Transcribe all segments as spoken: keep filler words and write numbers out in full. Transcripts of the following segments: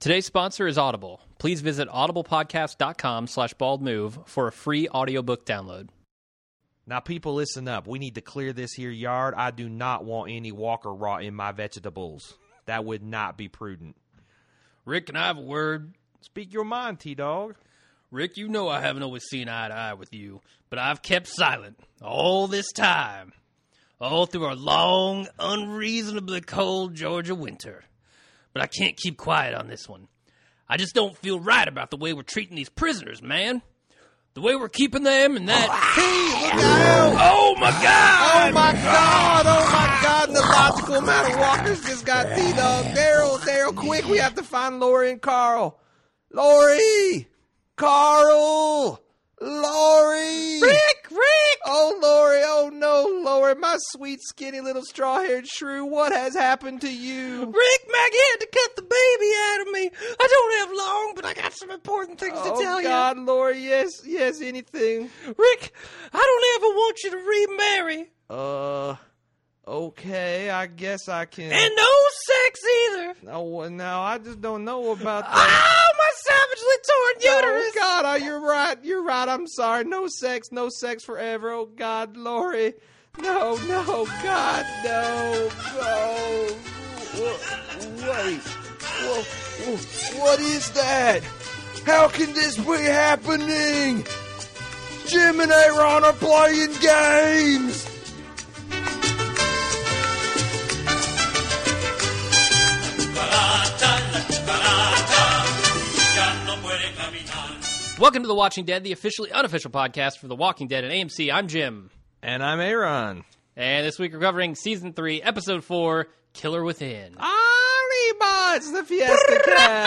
Today's sponsor is Audible. Please visit audiblepodcast.com slash baldmove for a free audiobook download. Now, people, listen up. We need to clear this here yard. I do not want any walker rot in my vegetables. That would not be prudent. Rick, can I have a word? Speak your mind, T-Dog. Rick, you know I haven't always seen eye to eye with you, but I've kept silent all this time. All through a long, unreasonably cold Georgia winter. But I can't keep quiet on this one. I just don't feel right about the way we're treating these prisoners, man. The way we're keeping them and that... Hey, look out! Oh, my God! Oh, my God! Oh, my God! The logical amount of walkers just got T-Dog. Daryl, Daryl, quick, we have to find Lori and Carl. Lori! Carl! Lori! Rick! Rick! Oh, Lori, oh, no, Lori, my sweet, skinny little straw-haired shrew, what has happened to you? Rick, Maggie had to cut the baby out of me. I don't have long, but I got some important things oh, to tell God, you. Oh, God, Lori, yes, yes, anything. Rick, I don't ever want you to remarry. Uh... Okay, I guess I can. And no sex either. No, no, I just don't know about that. Oh, my savagely torn uterus. Oh, God, oh, you're right. You're right. I'm sorry. No sex, no sex forever. Oh, God, Lori. No, no, God, no. No. Wait. Whoa, whoa. What is that? How can this be happening? Jim and Aaron are playing games. Welcome to The Watching Dead, the officially unofficial podcast for The Walking Dead and A M C. I'm Jim. And I'm Aaron. And this week we're covering Season three, Episode four, Killer Within. Arriba! It's the Fiesta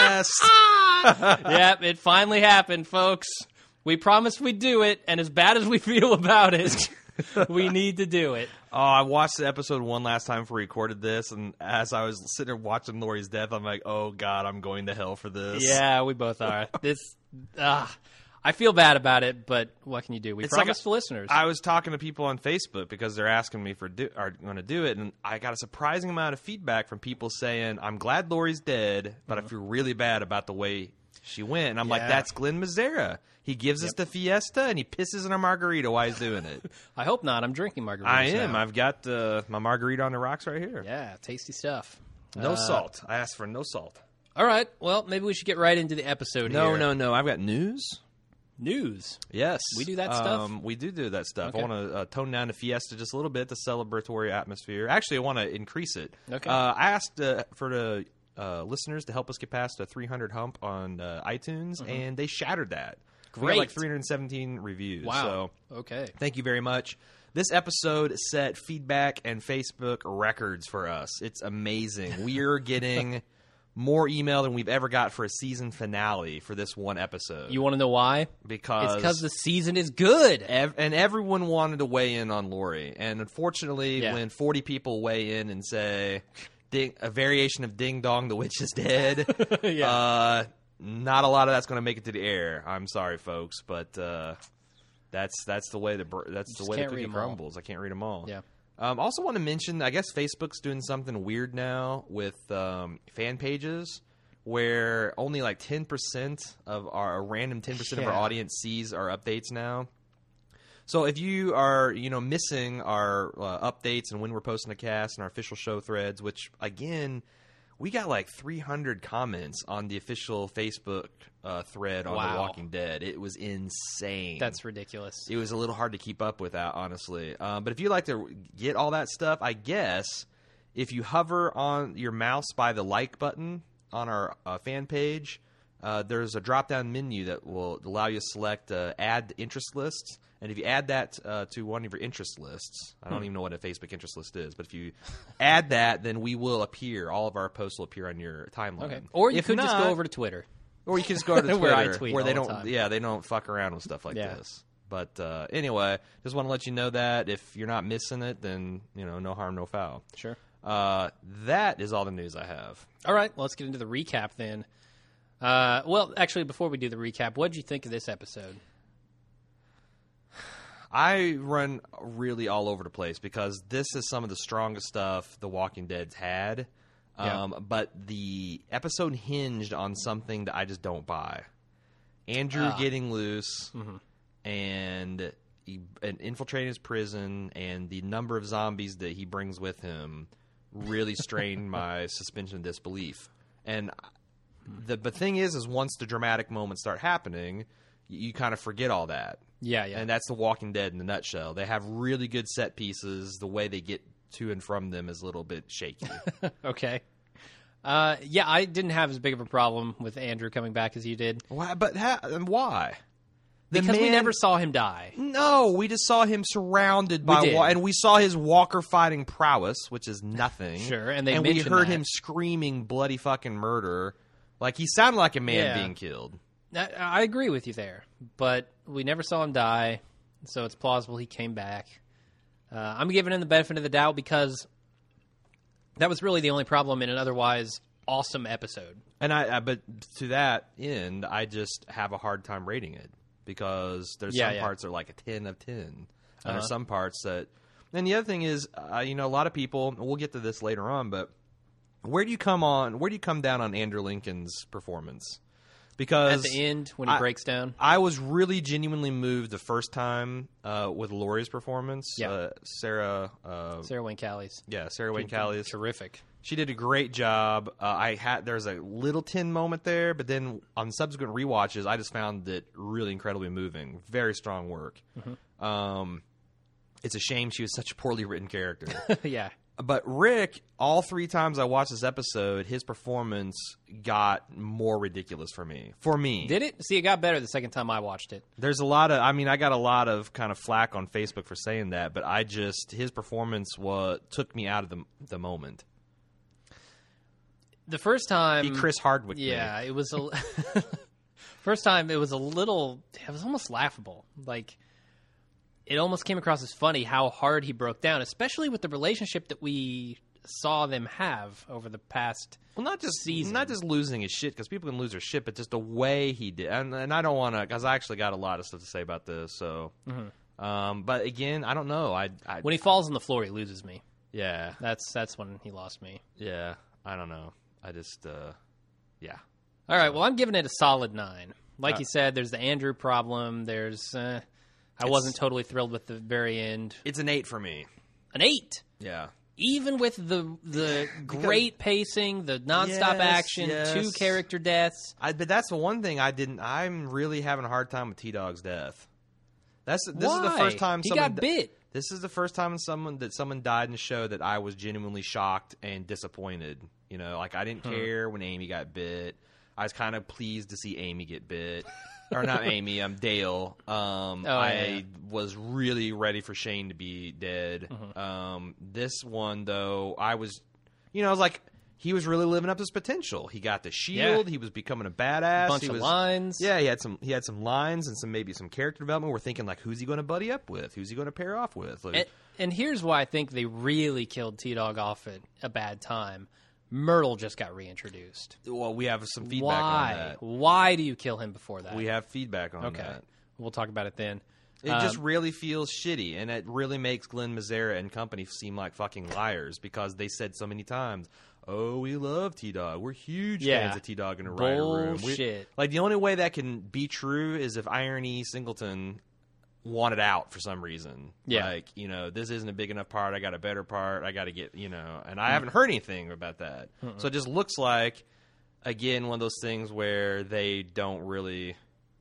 Cast! Yep, it finally happened, folks. We promised we'd do it, and as bad as we feel about it, we need to do it. Oh, I watched the episode one last time before we recorded this, and as I was sitting there watching Lori's death, I'm like, oh, God, I'm going to hell for this. Yeah, we both are. This, uh, I feel bad about it, but what can you do? We it's promised like the listeners. I was talking to people on Facebook because they're asking me for do, are going to do it, and I got a surprising amount of feedback from people saying, I'm glad Lori's dead, but mm-hmm. I feel really bad about the way she went. And I'm yeah. like, that's Glenn Mazzara. He gives yep. us the fiesta, and he pisses in a margarita while he's doing it. I hope not. I'm drinking margaritas I am. now. I've got uh, my margarita on the rocks right here. Yeah, tasty stuff. No uh, salt. I asked for no salt. All right. Well, maybe we should get right into the episode no, here. No, no, no. I've got news. News? Yes. We do that stuff? Um, we do do that stuff. Okay. I want to uh, tone down the fiesta just a little bit, the celebratory atmosphere. Actually, I want to increase it. Okay. Uh, I asked uh, for the uh, listeners to help us get past a three hundred hump on uh, iTunes, mm-hmm. and they shattered that. Great. We got like three hundred seventeen reviews. Wow. So okay. Thank you very much. This episode set feedback and Facebook records for us. It's amazing. We're getting more email than we've ever got for a season finale for this one episode. You want to know why? Because it's because the season is good. Ev- and everyone wanted to weigh in on Lori. And unfortunately, yeah. when forty people weigh in and say ding, a variation of Ding Dong, the witch is dead, yeah. uh, not a lot of that's going to make it to the air. I'm sorry, folks, but uh, that's that's the way the that's the way the cookie crumbles. I can't read them all. Yeah. Um, also want to mention, I guess Facebook's doing something weird now with um, fan pages where only like ten percent of our, a random ten percent yeah. of our audience sees our updates now. So if you are, you know, missing our uh, updates and when we're posting a cast and our official show threads, which again, we got like three hundred comments on the official Facebook uh, thread on wow. The Walking Dead. It was insane. That's ridiculous. It was a little hard to keep up with that, honestly. Um, but if you'd like to get all that stuff, I guess if you hover on your mouse by the like button on our uh, fan page, uh, there's a drop-down menu that will allow you to select uh, add interest lists. And if you add that uh, to one of your interest lists, I don't hmm. even know what a Facebook interest list is, but if you add that, then we will appear. All of our posts will appear on your timeline. Okay. Or you if could not, just go over to Twitter. Or you can just go to Twitter where I tweet where they all the don't, time. yeah, they don't fuck around with stuff like yeah. this. But uh, anyway, just want to let you know that if you're not missing it, then you know, no harm, no foul. Sure. Uh, that is all the news I have. All right, well, let's get into the recap then. Uh, well, actually, before we do the recap, what did you think of this episode? I run really all over the place because this is some of the strongest stuff The Walking Dead's had. Yeah. Um, but the episode hinged on something that I just don't buy. Andrew uh, getting loose mm-hmm. and, he, and infiltrating his prison and the number of zombies that he brings with him really strained my suspension of disbelief. And the, the thing is, is once the dramatic moments start happening, you, you kind of forget all that. Yeah, yeah. And that's The Walking Dead in a nutshell. They have really good set pieces. The way they get to and from them is a little bit shaky. Okay. Uh, yeah, I didn't have as big of a problem with Andrew coming back as you did. Why? But ha- why? The because man, we never saw him die. No, we just saw him surrounded by wa- and we saw his walker fighting prowess, which is nothing. Sure, and they and we heard that. him screaming bloody fucking murder, like he sounded like a man yeah. being killed. I, I agree with you there, but we never saw him die, so it's plausible he came back. Uh, I'm giving him the benefit of the doubt because that was really the only problem in an otherwise awesome episode. And I, I but to that end, I just have a hard time rating it because there's yeah, some yeah. parts that are like a ten of ten, and uh-huh. there's some parts that. And the other thing is, uh, you know, a lot of people. We'll get to this later on, but where do you come on? Where do you come down on Andrew Lincoln's performance? Because at the end, when he I, breaks down, I was really genuinely moved the first time uh, with Laurie's performance. Yeah, uh, Sarah. Uh, Sarah Wayne Callies. Yeah, Sarah Wayne Callies. Terrific. She did a great job. Uh, I had there's a little tin moment there, but then on subsequent rewatches, I just found it really incredibly moving. Very strong work. Mm-hmm. Um, it's a shame she was such a poorly written character. Yeah. But Rick, all three times I watched this episode, his performance got more ridiculous for me. For me. Did it? See, it got better the second time I watched it. There's a lot of, I mean, I got a lot of kind of flack on Facebook for saying that, but I just, his performance was, took me out of the, the moment. The first time. He Chris Hardwick. Yeah, me. it was a. First time, it was a little, it was almost laughable. Like, it almost came across as funny how hard he broke down, especially with the relationship that we saw them have over the past well, not just season. Not just losing his shit, because people can lose their shit, but just the way he did. And, and I don't want to, because I actually got a lot of stuff to say about this. So, mm-hmm. um, but again, I don't know. I, I when he falls on the floor, he loses me. Yeah, that's that's when he lost me. Yeah, I don't know. I just, uh, yeah. All right. Well, I'm giving it a solid nine. Like uh, you said, there's the Andrew problem. There's. Uh, I wasn't totally thrilled with the very end. It's an eight for me. An eight? Yeah. Even with the the great pacing, the nonstop yes, action, yes. two character deaths. I, but that's the one thing I didn't. I'm really having a hard time with T-Dog's death. That's this Why? is the first time he someone got bit. This is the first time someone that someone died in the show that I was genuinely shocked and disappointed. You know, like I didn't hmm. care when Amy got bit. I was kind of pleased to see Amy get bit. Or not Amy, I'm um, Dale. Um, oh, I yeah. was really ready for Shane to be dead. Mm-hmm. Um, this one, though, I was, you know, I was like, he was really living up to his potential. He got the shield. Yeah. He was becoming a badass. A bunch he of was, lines. Yeah, he had some. He had some lines and some maybe some character development. We're thinking like, who's he going to buddy up with? Who's he going to pair off with? Like, and, and here's why I think they really killed T-Dog off at a bad time. Myrtle just got reintroduced. Well, we have some feedback Why? on that. Why do you kill him before that? We have feedback on okay. that. We'll talk about it then. It um, just really feels shitty, and it really makes Glenn Mazzara and company seem like fucking liars because they said so many times, oh, we love T-Dog. We're huge yeah. fans of T-Dog in a writer room. Bullshit. Like, the only way that can be true is if Iron E. Singleton wanted out for some reason. Yeah. Like, you know, this isn't a big enough part. I got a better part. I got to get, you know, and I mm. haven't heard anything about that. Mm-mm. So it just looks like, again, one of those things where they don't really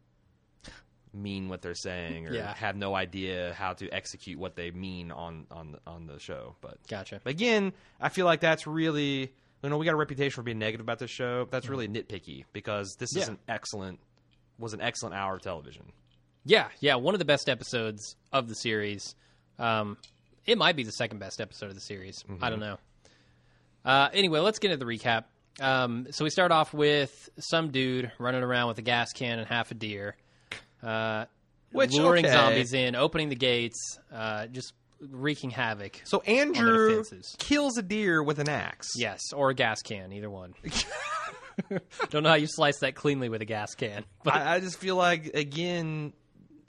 mean what they're saying or yeah. have no idea how to execute what they mean on, on, the, on the show. But Gotcha. But again, I feel like that's really, you know, we got a reputation for being negative about this show. That's mm. really nitpicky because this yeah. is an excellent, was an excellent hour of television. Yeah, yeah, one of the best episodes of the series. Um, it might be the second best episode of the series. Mm-hmm. I don't know. Uh, anyway, let's get into the recap. Um, so we start off with some dude running around with a gas can and half a deer, uh, Which, luring okay. zombies in, opening the gates, uh, just wreaking havoc. So Andrew kills a deer with an axe. Yes, or a gas can, either one. Don't know how you slice that cleanly with a gas can. But I, I just feel like, again,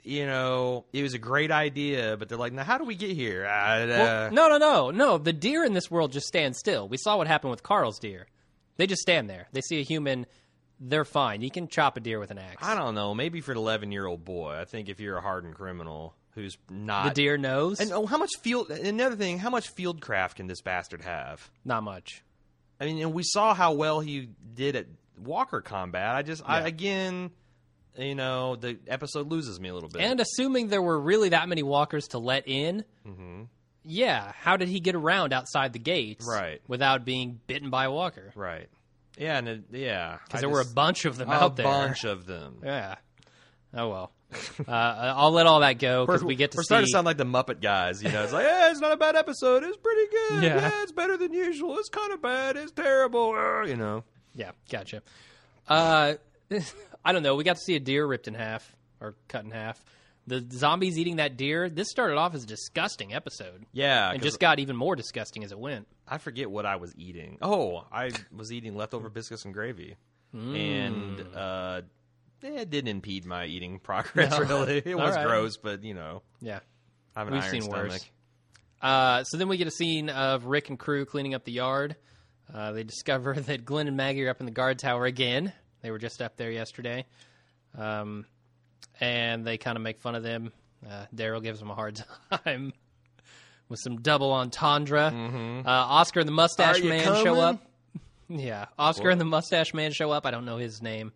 you know, it was a great idea, but they're like, now how do we get here? Uh, Well, no, no, no, no. The deer in this world just stand still. We saw what happened with Carl's deer. They just stand there. They see a human, they're fine. You can chop a deer with an axe. I don't know. Maybe for an eleven-year-old boy. I think if you're a hardened criminal who's not... The deer knows? And oh, how much field... Another thing, how much field craft can this bastard have? Not much. I mean, and we saw how well he did at Walker combat. I just, I, Yeah. again, you know, the episode loses me a little bit. And assuming there were really that many walkers to let in, mm-hmm. yeah, how did he get around outside the gates Right. without being bitten by a walker? Right. Yeah, and it, yeah. Because I there were a just- bunch of them a out there. bunch of them. Yeah. Oh, well. uh, I'll let all that go because We're, we get to we're see... starting to sound like the Muppet guys, you know. It's like, yeah, it's not a bad episode. It's pretty good. Yeah. Yeah, it's better than usual. It's kind of bad. It's terrible. Uh, You know. Yeah, gotcha. Uh, I don't know. We got to see a deer ripped in half or cut in half. The zombies eating that deer. This started off as a disgusting episode. Yeah. And 'cause just got even more disgusting as it went. I forget what I was eating. Oh, I was eating leftover biscuits and gravy. Mm. And uh, it didn't impede my eating progress, No. really. It was All right. gross, but, you know, Yeah. I have an We've iron seen stomach. worse. Uh, so then we get a scene of Rick and crew cleaning up the yard. Uh, they discover that Glenn and Maggie are up in the guard tower again. They were just up there yesterday. Um, and they kind of make fun of them. Uh, Daryl gives them a hard time with some double entendre. Uh, Oscar and the Mustache Are you Man show coming? up. Yeah, Oscar and the Mustache Man show up. I don't know his name.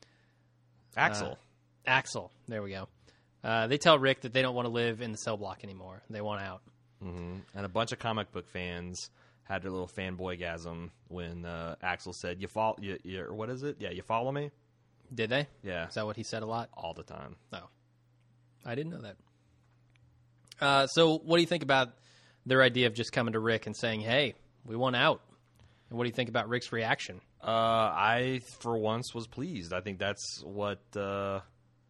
Axel. Axel. There we go. Uh, they tell Rick that they don't want to live in the cell block anymore. They want out. And a bunch of comic book fans had their little fanboygasm when uh, Axel said, "You follow, you, you, or what is it? Yeah, you follow me." Did they? Yeah, Is that what he said a lot? all the time. Oh, I didn't know that. Uh, so, what do you think about their idea of just coming to Rick and saying, "Hey, we want out"? And what do you think about Rick's reaction? Uh, I, for once, was pleased. I think that's what uh,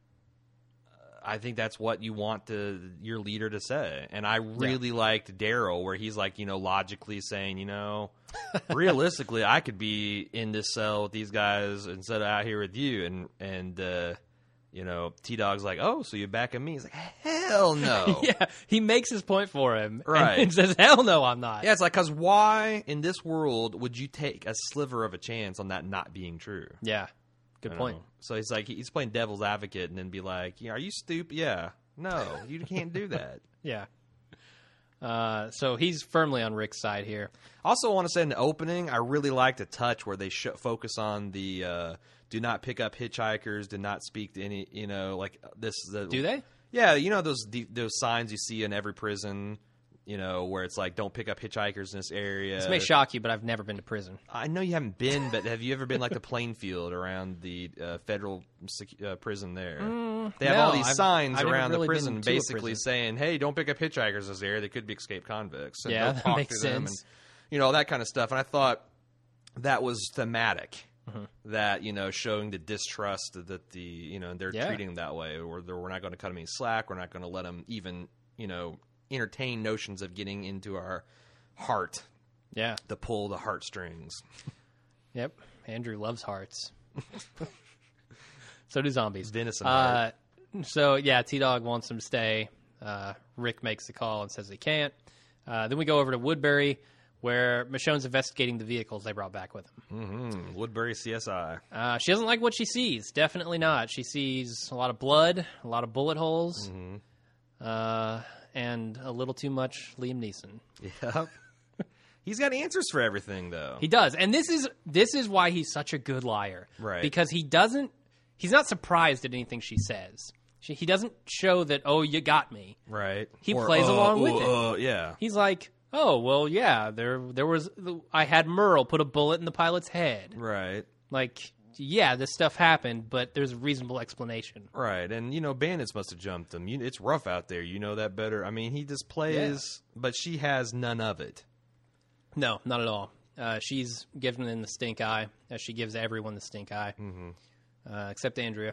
I think that's what you want to, your leader to say. And I really liked Daryl, where he's like, you know, logically saying, you know, realistically, I could be in this cell with these guys instead of out here with you. And and uh, you know, T Dog's like, oh, so you're backing me? He's like, hell no. Yeah, he makes his point for him, Right. And says, "Hell no, I'm not." Yeah, it's like, because why in this world would you take a sliver of a chance on that not being true? Yeah, good I point. know. So he's like, he's playing devil's advocate and then be like, yeah, are you stupid? Yeah. No, you can't do that. Yeah. Uh, so he's firmly on Rick's side here. Also, I want to say in the opening, I really liked a touch where they sh- focus on the uh, do not pick up hitchhikers, do not speak to any, you know, like this. The, Do they? Yeah, you know those the, those signs you see in every prison, you know, where it's like, don't pick up hitchhikers in this area. This may shock you, but I've never been to prison. I know you haven't been, but have you ever been like to Plainfield around the uh, federal sec- uh, prison there? they have no, all these I've- signs I've never around really the been prison, to a basically prison. saying, "Hey, don't pick up hitchhikers in this area. They could be escaped convicts." And Yeah, don't that talk makes to them sense. and, you know, that kind of stuff. And I thought that was thematic. Mm-hmm. That, you know, showing the distrust that the, you know, they're Yeah. treating them that way, or they're- we're not going to cut them any slack. We're not going to let them even, you know, entertain notions of getting into our heart Yeah. to pull the heartstrings. Yep. Andrew loves hearts. So do zombies. Venison Uh, so, yeah, T-Dog wants him to stay. Uh, Rick makes the call and says he can't. Uh, then we go over to Woodbury, where Michonne's investigating the vehicles they brought back with him. Mm-hmm. Woodbury C S I. Uh, she doesn't like what she sees. Definitely not. She sees a lot of blood, a lot of bullet holes, uh, and a little too much Liam Neeson. Yep. He's got answers for everything, though. He does, and this is this is why he's such a good liar, Right. Because he doesn't. He's not surprised at anything she says. She, he doesn't show that. Oh, you got me. Right. He plays along with uh, it. Uh, yeah. He's like, oh, well, yeah. There, there was. I had Merle put a bullet in the pilot's head. Right. Like, yeah, this stuff happened, but there's a reasonable explanation. Right. And, you know, bandits must have jumped him. You, it's rough out there. You know that better. I mean, he just plays, but she has none of it. No, not at all. Uh, she's giving them the stink eye, as she gives everyone the stink eye, mm-hmm. uh, except Andrea.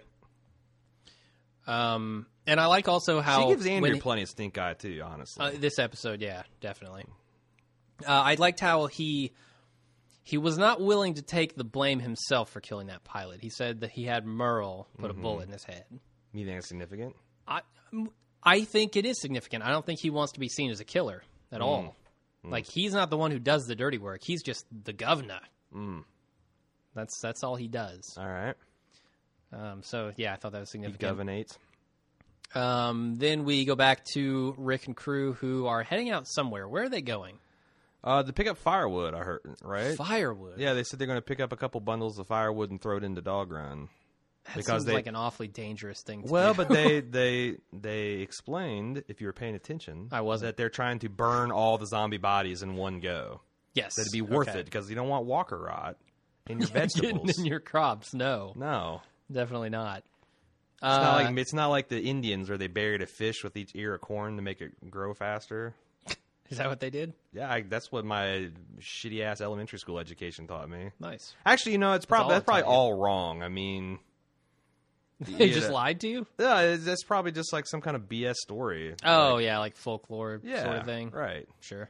Um, and I like also how She gives Andrea when- plenty of stink eye, too, honestly. Uh, this episode, yeah, definitely. Uh, I liked how he he was not willing to take the blame himself for killing that pilot. He said that he had Merle put a bullet in his head. you think that's significant? I, I think it is significant. I don't think he wants to be seen as a killer at Mm. all. Mm. Like, he's not the one who does the dirty work. He's just the governor. Mm. That's that's all he does. All right. Um, so, yeah, I thought that was He significant. governates. Um, then we go back to Rick and crew who are heading out somewhere. Where are they going? Uh, to pick up firewood, I heard, right? Firewood. Yeah, they said they're going to pick up a couple bundles of firewood and throw it into Dog Run. That because seems they- like an awfully dangerous thing to Well, do. but they, they they explained, if you were paying attention, I wasn't. that they're trying to burn all the zombie bodies in one go. yes. That'd be worth okay. it because you don't want walker rot in your Getting vegetables. in your crops. No, No. definitely not. It's not Uh, like it's not like the Indians where they buried a fish with each ear of corn to make it grow faster. Is that what they did? Yeah, I, that's what my shitty ass elementary school education taught me. Nice. Actually, you know, it's all probably it that's probably taught you. all wrong. I mean, They yeah, just lied to you? Yeah, it's- that's probably just like some kind of B S story. Oh, Like, yeah, like folklore yeah, sort of thing. right? Sure.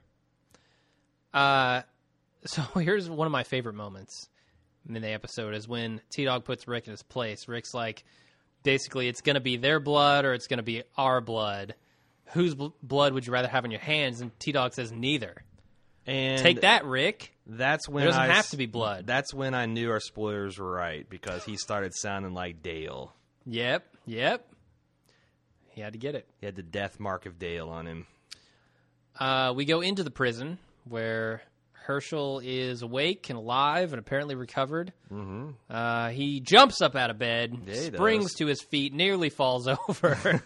Uh, so here's one of my favorite moments in the episode is when T-Dog puts Rick in his place. Rick's like, basically, it's going to be their blood or it's going to be our blood. Whose bl- blood would you rather have in your hands? And T-Dog says neither. And Take that, Rick. That's when There doesn't I have s- to be blood. That's when I knew our spoilers were right because he started sounding like Dale. Yep, yep. He had to get it. He had the death mark of Dale on him. Uh, we go into the prison where Herschel is awake and alive and apparently recovered. Mm-hmm. Uh, he jumps up out of bed, Yeah, he springs does. to his feet, nearly falls over.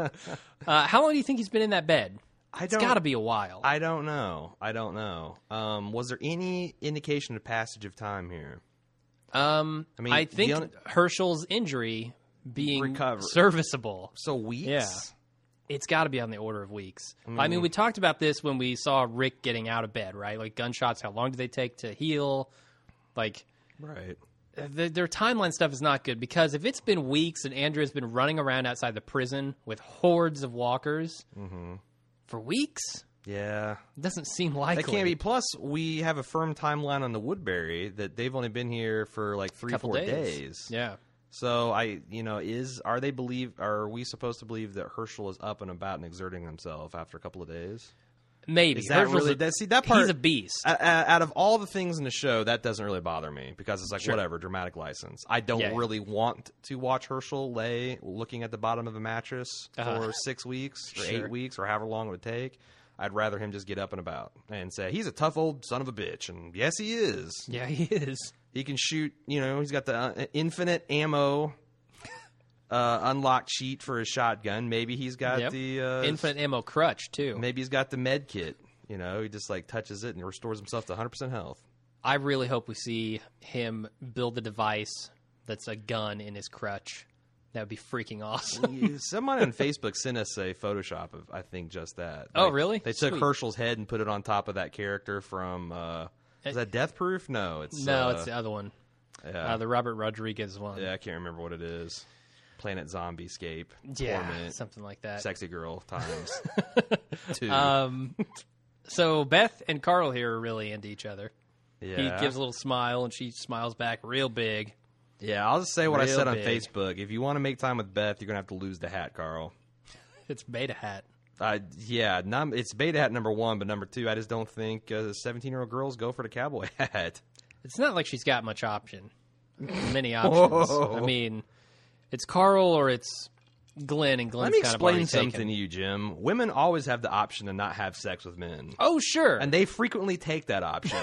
uh, how long do you think he's been in that bed? I It's don't. got to be a while. I don't know. I don't know. Um, was there any indication of passage of time here? um, I mean, I think the only- Herschel's injury being Recover. serviceable. So weeks. Yeah. It's got to be on the order of weeks. I mean, we talked about this when we saw Rick getting out of bed, right? Like gunshots, how long do they take to heal? Like, Right. the, their timeline stuff is not good because if it's been weeks and Andrea's been running around outside the prison with hordes of walkers for weeks, Yeah. it doesn't seem likely. That can't be. Plus, we have a firm timeline on the Woodbury that they've only been here for like three, Couple four days. days. Yeah. So I, you know, is are they believe? Are we supposed to believe that Herschel is up and about and exerting himself after a couple of days? Maybe. Is that Herschel's really? a- That, see that part. He's a beast. a- a- Out of all the things in the show, that doesn't really bother me because it's like Sure. whatever, dramatic license. I don't Yeah, yeah. really want to watch Herschel lay looking at the bottom of a mattress Uh-huh. for six weeks or Sure. eight weeks or however long it would take. I'd rather him just get up and about and say he's a tough old son of a bitch, and yes, he is. Yeah, he is. He can shoot. You know, he's got the uh, infinite ammo. Uh, unlocked sheet for his shotgun. Maybe he's got Yep. the uh, Infinite ammo crutch, too. Maybe he's got the med kit. You know, he just like touches it and restores himself to one hundred percent health. I really hope we see him build a device that's a gun in his crutch. That would be freaking awesome. Somebody on Facebook sent us a Photoshop of, I think, just that. Oh, Like, really? They took Sweet. Herschel's head and put it on top of that character from. Uh, is that Death Proof? No, it's no, uh, it's the other one. yeah, Uh, the Robert Rodriguez one. yeah. I can't remember what it is. Planet Zombiescape. Yeah, Torment. something like that. Sexy Girl times two. Um, so Beth and Carl here are really into each other. yeah. He gives a little smile, and she smiles back real big. Yeah, I'll just say what I Real said on big. Facebook. If you want to make time with Beth, you're gonna have to lose the hat, Carl. It's Beta Hat. Uh, yeah, num- it's beta hat number one, but number two, I just don't think seventeen-year-old girls go for the cowboy hat. It's not like she's got much option. Many options. Whoa. I mean, it's Carl or it's Glenn, and Glenn's Let me kind explain of already something taken. to you, Jim. Women always have the option to not have sex with men, Oh, sure. and they frequently take that option.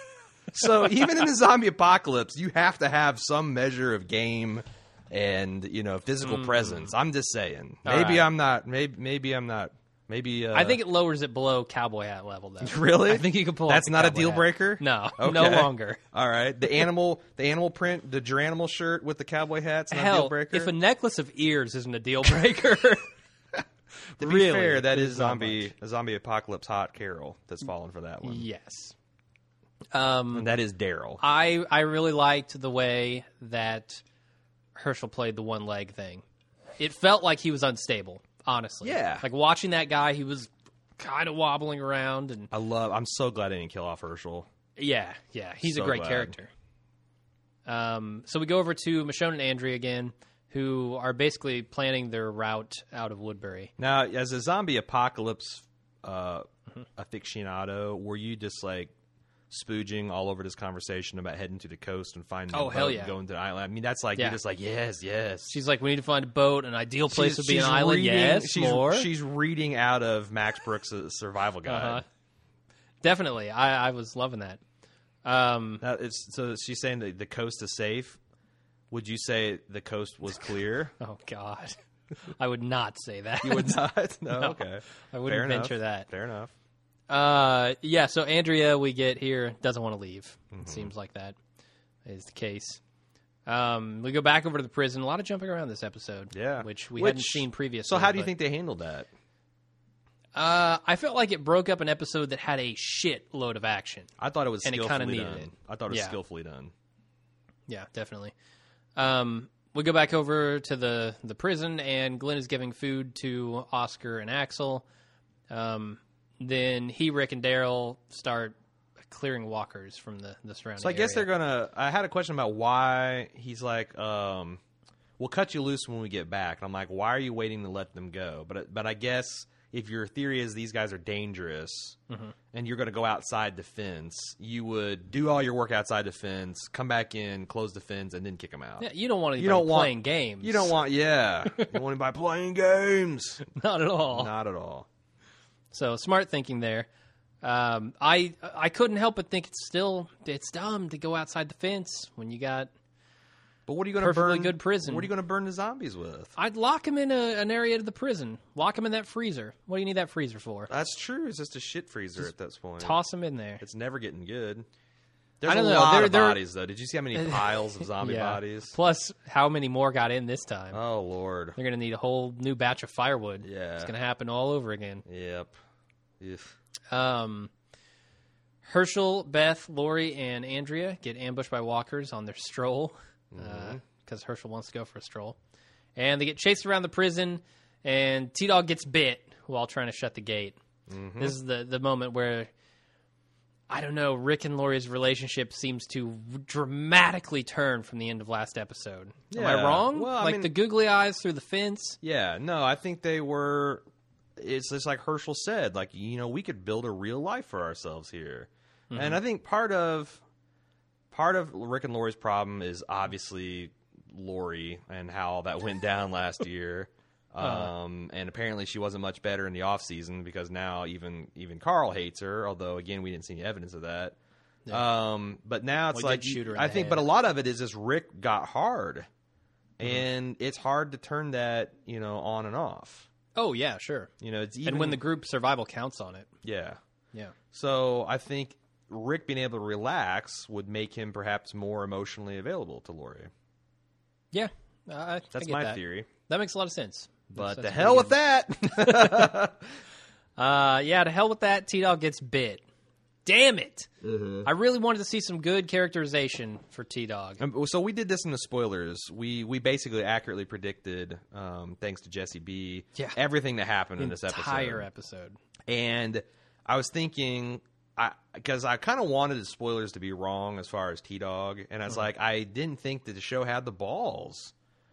So even in the zombie apocalypse, you have to have some measure of game and you know physical presence. I'm just saying. Mm. All Maybe right. I'm not. Maybe maybe I'm not. Maybe uh, I think it lowers it below cowboy hat level, though. Really? I think you can pull. That's off the not a cowboy deal hat. breaker? No, Okay. no longer. All right. The animal, the animal print, the Geranimal shirt with the cowboy hat's not a deal Hell, breaker. if a necklace of ears isn't a deal breaker, to be really, fair, that there's is not zombie, much. a zombie apocalypse hot Carol that's fallen for that one, Yes. Um, and that is Daryl. I I really liked the way that Herschel played the one leg thing. It felt like he was unstable, honestly. Yeah. Like watching that guy, he was kind of wobbling around, and I love. I'm so glad I didn't kill off Herschel. yeah, yeah, he's So a great glad. character. Um, so we go over to Michonne and Andrea again, who are basically planning their route out of Woodbury. Now, as a zombie apocalypse uh, aficionado, were you just like spooging all over this conversation about heading to the coast and finding Oh, a hell boat yeah. and going to the island? I mean, that's like Yeah. you're just like yes, yes. She's like, we need to find a boat. An ideal place She's- would be an she's island. reading- Yes, she's, more. She's reading out of Max Brooks' survival guide. Uh-huh. Definitely. I, I was loving that. Um, Now, it's, so she's saying that the coast is safe. Would you say the coast was clear? oh, God. I would not say that. You would not? No, No, okay. I wouldn't Fair venture enough. that. Fair enough. Uh, yeah, so Andrea, we get here, doesn't want to leave. Mm-hmm. It seems like that is the case. Um, we go back over to the prison. A lot of jumping around this episode. Yeah. Which we Which- hadn't seen previously. So how do you but- think they handled that? Uh, I felt like it broke up an episode that had a shit load of action. I thought it was And it skillfully kinda needed done. it. I thought it was Yeah. skillfully done. Yeah, definitely. Um, we go back over to the, the prison, and Glenn is giving food to Oscar and Axel. Um, then he, Rick, and Daryl start clearing walkers from the, the surrounding So I guess area. they're gonna. I had a question about why he's like, um, "We'll cut you loose when we get back." And I'm like, "Why are you waiting to let them go?" But but I guess if your theory is these guys are dangerous Mm-hmm. and you're going to go outside the fence, you would do all your work outside the fence, come back in, close the fence, and then kick them out. Yeah, you don't want anybody You don't want- playing games. You don't want, yeah, you don't want anybody playing games. Not at all. Not at all. So smart thinking there. Um, I I couldn't help but think it's still it's dumb to go outside the fence when you got. But what are you going to Perfectly burn? good prison. What are you going to burn the zombies with? I'd lock him in a, an area of the prison. Lock him in that freezer. What do you need that freezer for? That's true. It's just a shit freezer at this point. Toss him in there. It's never getting good. There's I don't a know. lot They're- of they're- bodies, though. Did you see how many piles of zombie Yeah. bodies? Plus, how many more got in this time? Oh, Lord. They're going to need a whole new batch of firewood. Yeah. It's going to happen all over again. Yep. Ugh. Um, Herschel, Beth, Lori, and Andrea get ambushed by walkers on their stroll because Herschel wants to go for a stroll. And they get chased around the prison, and T-Dog gets bit while trying to shut the gate. This is the, the moment where, I don't know, Rick and Lori's relationship seems to dramatically turn from the end of last episode. Am I Yeah. wrong? Well, I like mean- the googly eyes through the fence? Yeah, no, I think they were. It's just like Herschel said, like, you know, we could build a real life for ourselves here. And I think part of part of Rick and Lori's problem is obviously Lori and how that went down last year. Um, and apparently she wasn't much better in the off season because now even even Carl hates her. Although again, we didn't see any evidence of that. Um, but now it's Well, he like did shoot her in I the think, head. but a lot of it is just Rick got hard, and it's hard to turn that you know on and off. Oh, yeah, sure. You know, it's even And when the group survival counts on it. yeah. Yeah. So I think Rick being able to relax would make him perhaps more emotionally available to Lori. Yeah. I, I That's get my that. theory. That makes a lot of sense. But That's- the that's hell with pretty that. good. Uh, yeah, to hell with that. T-Dog gets bit. Damn it. I really wanted to see some good characterization for T-Dog. Um, so we did this in the spoilers. We we basically accurately predicted, um, thanks to Jesse B, Yeah. everything that happened in this Entire episode. episode. And I was thinking, I because I kind of wanted the spoilers to be wrong as far as T-Dog, and I was like, I didn't think that the show had the balls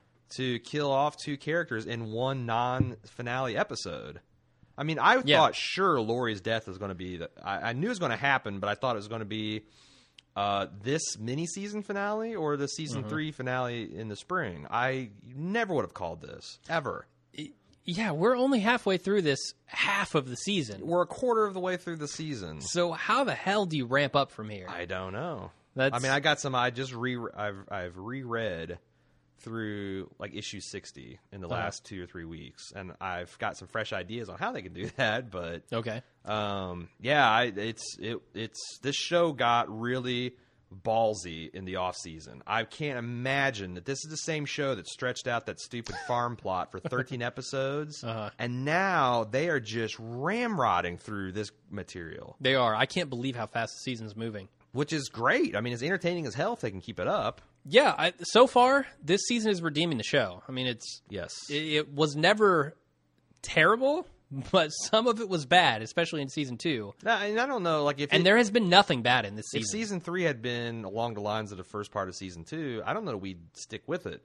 to kill off two characters in one non-finale episode. I mean, I Yeah. thought sure Lori's death was going to be. The, I, I knew it was going to happen, but I thought it was going to be uh, this mini-season finale or the season three finale in the spring. I never would have called this ever. Yeah, we're only halfway through this half of the season. We're a quarter of the way through the season. So how the hell do you ramp up from here? I don't know. That's- I mean, I got some. I just re. I've I've reread through like issue sixty in the Uh-huh. last two or three weeks, and I've got some fresh ideas on how they can do that. But Okay. um, yeah, I, it's it it's this show got really ballsy in the off season. I can't imagine that this is the same show that stretched out that stupid farm plot for thirteen episodes, Uh-huh. and now they are just ramrodding through this material, They are. I can't believe how fast the season's moving. which is great. I mean, it's entertaining as hell if they can keep it up. Yeah, I, so far, this season is redeeming the show. I mean, it's Yes. it, it was never terrible, but some of it was bad, especially in season two. Now, and I don't know, like if And it- there has been nothing bad in this if season. season three had been along the lines of the first part of season two, I don't know that we'd stick with it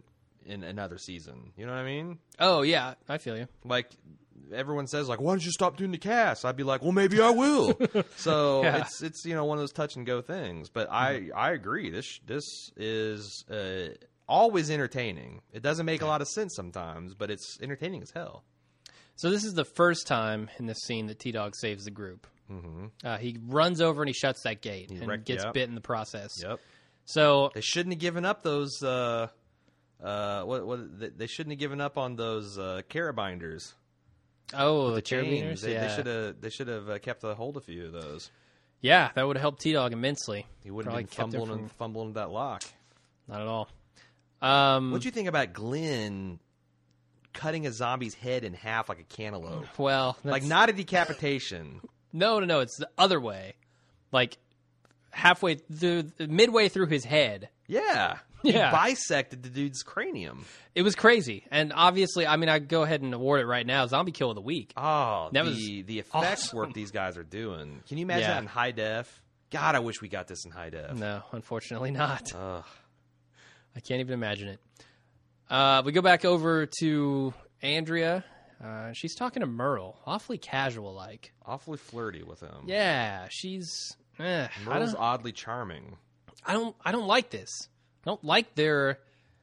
in another season. You know what I mean? Oh yeah, I feel you. Like everyone says, like, why don't you stop doing the cast? I'd be like, well, maybe I will. So Yeah. it's it's you know one of those touch and go things. But I I agree. This this is uh, always entertaining. It doesn't make a lot of sense sometimes, but it's entertaining as hell. So this is the first time in this scene that T-Dog saves the group. Mm-hmm. Uh, he runs over and he shuts that gate and wrecked- gets yep. bit in the process. Yep. So They shouldn't have given up those. Uh, uh, what what? They shouldn't have given up on those uh, carabinders. oh, the, The carabiners. chains. They yeah, should have. They should have uh, kept a hold of a few of those. yeah, that would have helped T-Dog immensely. He wouldn't Probably have been kept him fumbling from- and fumbling that lock. Not at all. Um, What'd you think about Glenn cutting a zombie's head in half like a cantaloupe? well, Like that's- not a decapitation. no, no, no. It's the other way. Like halfway through, midway through his head. Yeah. Yeah. He bisected the dude's cranium. It was crazy, and obviously, I mean, I go ahead and award it right now. Zombie kill of the week. Oh, That the was the effects awesome. work these guys are doing. Can you imagine Yeah. that in high def? God, I wish we got this in high def. No, unfortunately not. Ugh. I can't even imagine it. Uh, we go back over to Andrea. Uh, she's talking to Merle, awfully casual like. Awfully flirty with him. Yeah, she's. Eh, I Merle's don't. oddly charming. I don't. I don't like this. I don't like their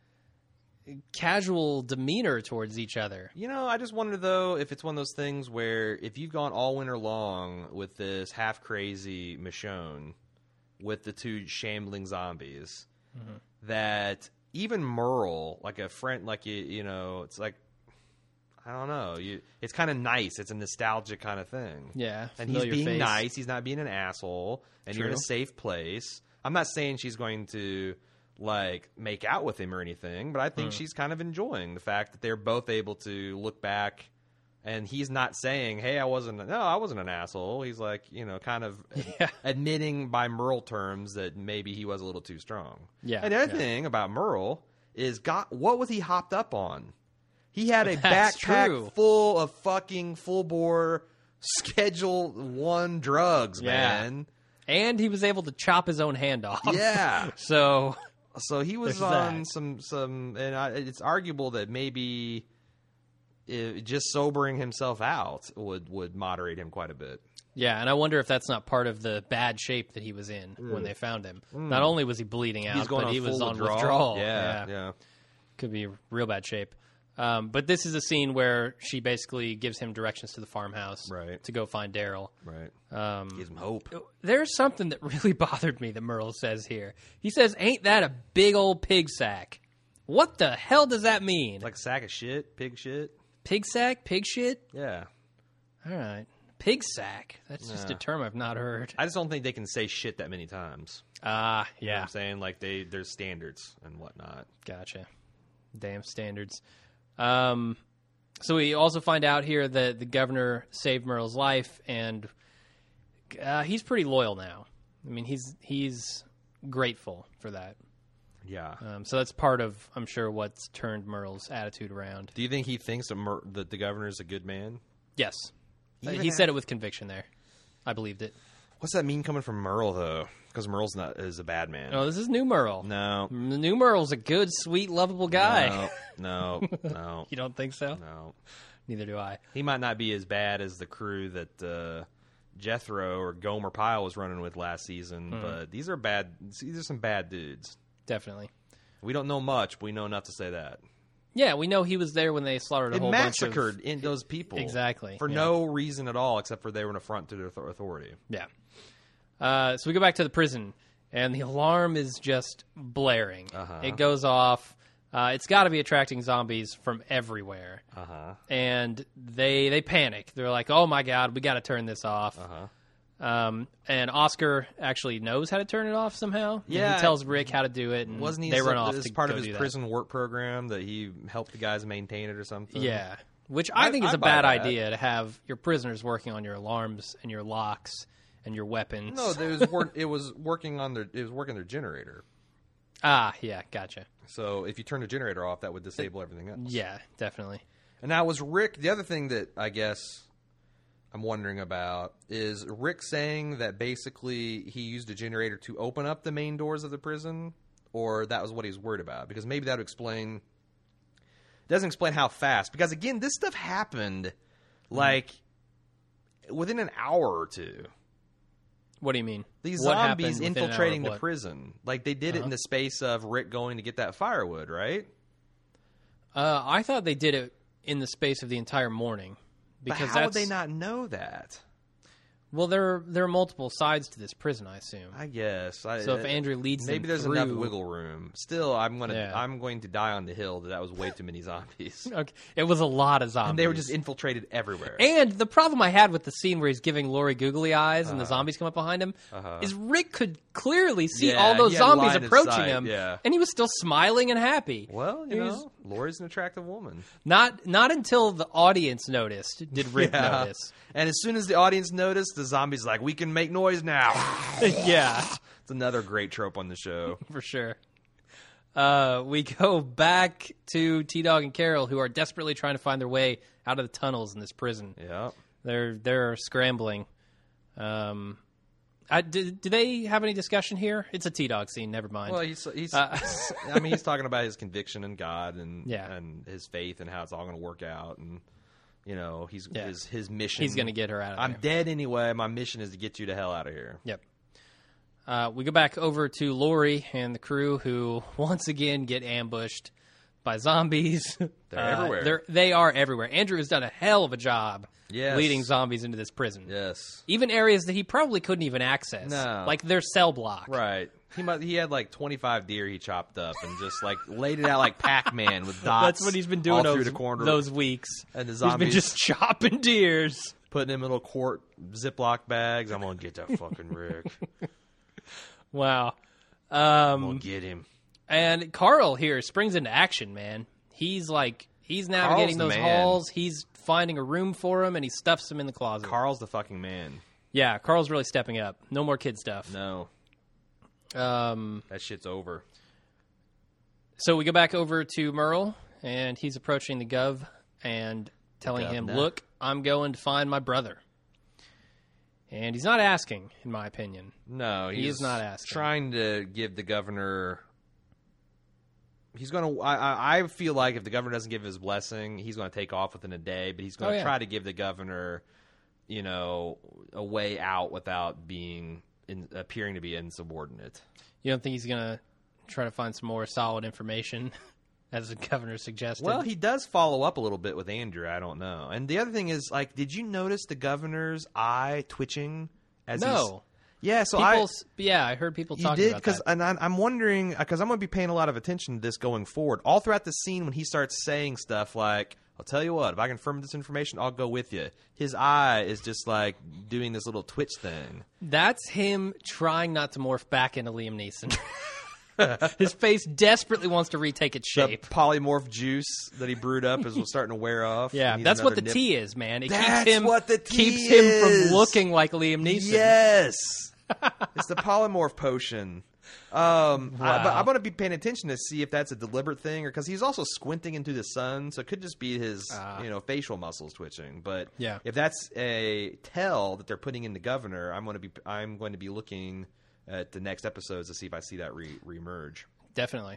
casual demeanor towards each other. You know, I just wonder though if it's one of those things where if you've gone all winter long with this half crazy Michonne with the two shambling zombies, Mm-hmm. that even Merle, like a friend, like you, you know, it's like I don't know, you. It's kind of nice. It's a nostalgic kind of thing. Yeah, and he's familiar being face. nice. He's not being an asshole, and you're in a True. safe place. I'm not saying she's going to like make out with him or anything, but I think Hmm. she's kind of enjoying the fact that they're both able to look back, and he's not saying, "Hey, I wasn't. No, I wasn't an asshole." He's like, you know, kind of Yeah. admitting by Merle terms that maybe he was a little too strong. Yeah, And the other yeah. thing about Merle is, got what was he hopped up on? He had a That's backpack true. full of fucking full bore Schedule One drugs, Yeah. man. And he was able to chop his own hand off. Yeah. So So he was There's on that. some some, and I, it's arguable that maybe it, just sobering himself out would would moderate him quite a bit. yeah, and I wonder if that's not part of the bad shape that he was in when they found him. Not only was he bleeding out, He's going but on he was full on withdrawal. withdrawal. Yeah, yeah. Could be real bad shape. Um, but this is a scene where she basically gives him directions to the farmhouse Right. to go find Daryl. Right. Um, Gives him hope. there's something that really bothered me that Merle says here. He says, "Ain't that a big old pig sack?" What the hell does that mean? Like a sack of shit, pig shit. Pig sack? Pig shit? Yeah. All right. Pig sack. That's just a Yeah. term I've not heard. I just don't think they can say shit that many times. Ah, You know what yeah. I'm saying? Like they there's standards and whatnot. Gotcha. Damn standards. Um, so we also find out here that the governor saved Merle's life, and uh, he's pretty loyal now. I mean, he's he's grateful for that. Yeah. Um, so that's part of, I'm sure, what's turned Merle's attitude around. Do you think he thinks that, Mer- that the governor's a good man? Yes, He Uh, even he had- said it with conviction there. I believed it. What's that mean coming from Merle though? Because Merle's not is a bad man. Oh, this is new Merle. No. The new Merle's a good, sweet, lovable guy. No. No. No. You don't think so? No. Neither do I. He might not be as bad as the crew that uh, Jethro or Gomer Pyle was running with last season, Hmm. but these are bad. These are some bad dudes. Definitely. We don't know much, but we know enough to say that. Yeah, we know he was there when they slaughtered a It whole massacred bunch of... in those people. Exactly, For yeah. no reason at all, except for they were an affront to their author- authority. Yeah. Uh, so we go back to the prison, and the alarm is just blaring. Uh-huh. It goes off. Uh, it's got to be attracting zombies from everywhere. Uh huh. And they they panic. They're like, "Oh my god, we got to turn this off." Uh huh. Um, and Oscar actually knows how to turn it off somehow. And Yeah. he tells Rick how to do it, and Wasn't he? they as- run off as to part go of do his that. prison work program that he helped the guys maintain it or something? Yeah, which I, I- think is I a buy bad that. idea to have your prisoners working on your alarms and your locks and your weapons. No, it was work, it was working on their it was working their generator. Ah, yeah, gotcha. So if you turn the generator off, that would disable everything else. Yeah, definitely. And now was Rick. The other thing that I guess I'm wondering about is Rick saying that basically he used a generator to open up the main doors of the prison, or that was what he's worried about? Because maybe that would explain It doesn't explain how fast. Because, again, this stuff happened, like, within an hour or two. What do you mean? These What zombies happened within an hour infiltrating of the what? prison. Like, they did it Uh-huh. in the space of Rick going to get that firewood, right? Uh, I thought they did it in the space of the entire morning. But Because how that's, would they not know that? Well, there there are multiple sides to this prison, I assume. I guess. I, So if Andrew leads maybe them there's through- enough wiggle room. Still, I'm gonna Yeah. I'm going to die on the hill that that was way too many zombies, Okay, it was a lot of zombies. and they were just infiltrated everywhere. And the problem I had with the scene where he's giving Lori googly eyes and the Uh-huh. zombies come up behind him Uh-huh. is Rick could clearly see Yeah, all those he had zombies line of approaching sight, him, yeah. and he was still smiling and happy. Well, you He know, was- Lori's an attractive woman. Not not until the audience noticed did Rick Yeah. notice. And as soon as the audience noticed, the zombies like, we can make noise now. Yeah, It's another great trope on the show. for sure. Uh, we go back to T-Dog and Carol, who are desperately trying to find their way out of the tunnels in this prison. Yeah. They're they're scrambling. Um, I, do, do they have any discussion here? It's a T-Dog scene. Never mind. Well, he's he's. Uh, I mean, he's talking about his conviction in God and Yeah. and his faith and how it's all going to work out, and you know, he's Yeah. his his mission. He's going to get her out of I'm there. dead anyway. My mission is to get you the hell out of here. Yep. Uh, we go back over to Lori and the crew, who once again get ambushed by zombies. They're Uh, everywhere. They're, they are everywhere. Andrew has done a hell of a job Yes. leading zombies into this prison. Yes. Even areas that he probably couldn't even access. No. Like their cell block. Right. He might, he had like twenty-five deer he chopped up and just like laid it out like Pac-Man with dots. That's what he's been all doing through those, the corner. those weeks. And the He's been zombies- just chopping deers. putting him in little quart Ziploc bags. I'm gonna get that fucking Rick. Wow. I'm Um, gonna get him. and Carl here springs into action, man. He's like, he's navigating Carl's those the man. halls. He's finding a room for him, and he stuffs him in the closet. Carl's the fucking man. Yeah, Carl's really stepping up. No more kid stuff. No, Um, that shit's over. so we go back over to Merle, and he's approaching the Gov and telling him, governor. look, I'm going to find my brother. And he's not asking, in my opinion. No, He he's is not asking. trying to give the governor. He's going to. I, I I feel like if the governor doesn't give his blessing, he's going to take off within a day. But he's going Oh, to yeah. try to give the governor, you know, a way out without being in, appearing to be insubordinate. You don't think he's going to try to find some more solid information, as the governor suggested? Well, he does follow up a little bit with Andrew. I don't know. And the other thing is, like, did you notice the governor's eye twitching? As he's, no. yeah. So People, I. s- yeah, I heard people You talking did about because, that. and I'm I'm wondering because I'm going to be paying a lot of attention to this going forward. All throughout the scene, when he starts saying stuff like, "I'll tell you what, if I confirm this information, I'll go with you." His eye is just like doing this little twitch thing. That's him trying not to morph back into Liam Neeson. His face desperately wants to retake its The shape. polymorph juice that he brewed up is starting to wear off. Yeah, He needs that's what the another nip. tea is, man. It That's keeps him what the tea keeps him is. from looking like Liam Neeson. Yes, it's the polymorph potion. Um, I, but Wow. I'm going to be paying attention to see if that's a deliberate thing, or because he's also squinting into the sun, so it could just be his, Ah. you know, facial muscles twitching. But Yeah. if that's a tell that they're putting in the governor, I'm going to be I'm going to be looking at the next episodes to see if I see that re remerge. Definitely.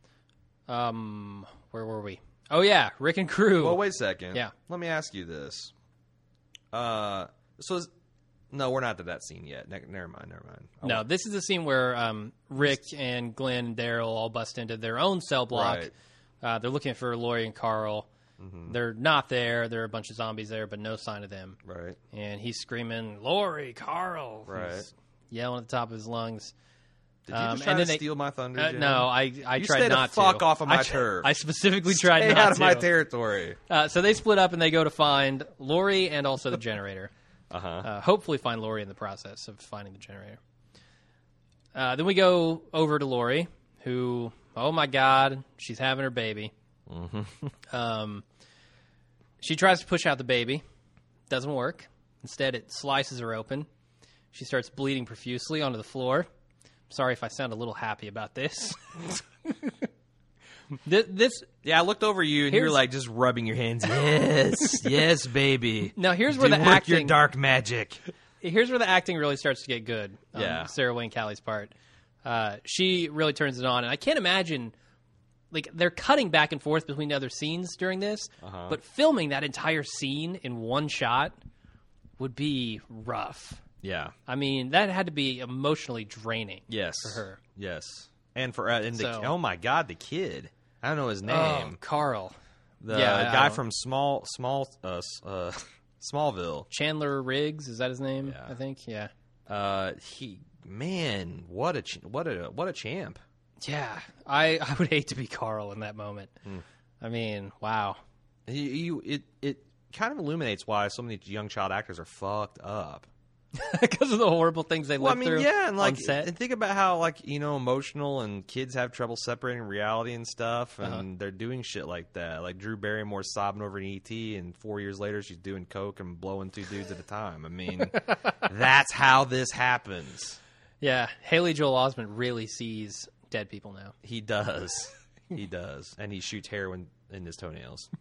Um, where were we? Oh yeah, Rick and crew. Well, wait a second. Yeah. Let me ask you this. Uh, so is, no, we're not to that scene yet. Ne- never mind. Never mind. I No, this is the scene where um, Rick and Glenn and Daryl all bust into their own cell block. Right. Uh, they're looking for Lori and Carl. They're not there. There are a bunch of zombies there, but no sign of them. Right. And he's screaming, "Lori, Carl!" Right. He's yelling at the top of his lungs. Did you Um, just try and to then they- steal my thunder? Uh, Jim? no, I I You tried stay the not fuck to. off of my I, turf. I specifically tried Stay not out of to. my territory. Uh, so they split up and they go to find Lori and also the generator. Uh-huh. Uh, hopefully find Lori in the process of finding the generator. Uh, then we go over to Lori, who, oh my God, she's having her baby. Mm-hmm. Um, she tries to push out the baby. Doesn't work. Instead, it slices her open. She starts bleeding profusely onto the floor. Sorry if I sound a little happy about this. this, this Yeah, I looked over you and you were Here's- like just rubbing your hands. Yes, yes, baby. now here's where Do the work acting your dark magic. here's where the acting really starts to get good. Um, Yeah. Sarah Wayne Callie's part. Uh, she really turns it on, and I can't imagine like they're cutting back and forth between the other scenes during this, Uh-huh. but filming that entire scene in one shot would be rough. Yeah. I mean, that had to be emotionally draining. Yes. For her. Yes. And for uh, and the, So- oh my God, the kid. I don't know his Oh, name. Carl. the yeah, I guy don't- from small small uh, s- uh, Smallville. Chandler Riggs, is that his name? Yeah. I think. Yeah. Uh, he man, what a ch- what a what a champ. Yeah. I, I would hate to be Carl in that moment. Hmm. I mean, wow. You, you it it kind of illuminates why so many young child actors are fucked up. Because of the horrible things they Well, I lived mean, through yeah, and like, on set. and think about how like you know emotional and kids have trouble separating reality and stuff, and Uh-huh. they're doing shit like that. Like Drew Barrymore sobbing over an E T, and four years later she's doing coke and blowing two dudes at a time. I mean, that's how this happens. Yeah. Haley Joel Osment really sees dead people now. He does, he does, and he shoots heroin in his toenails.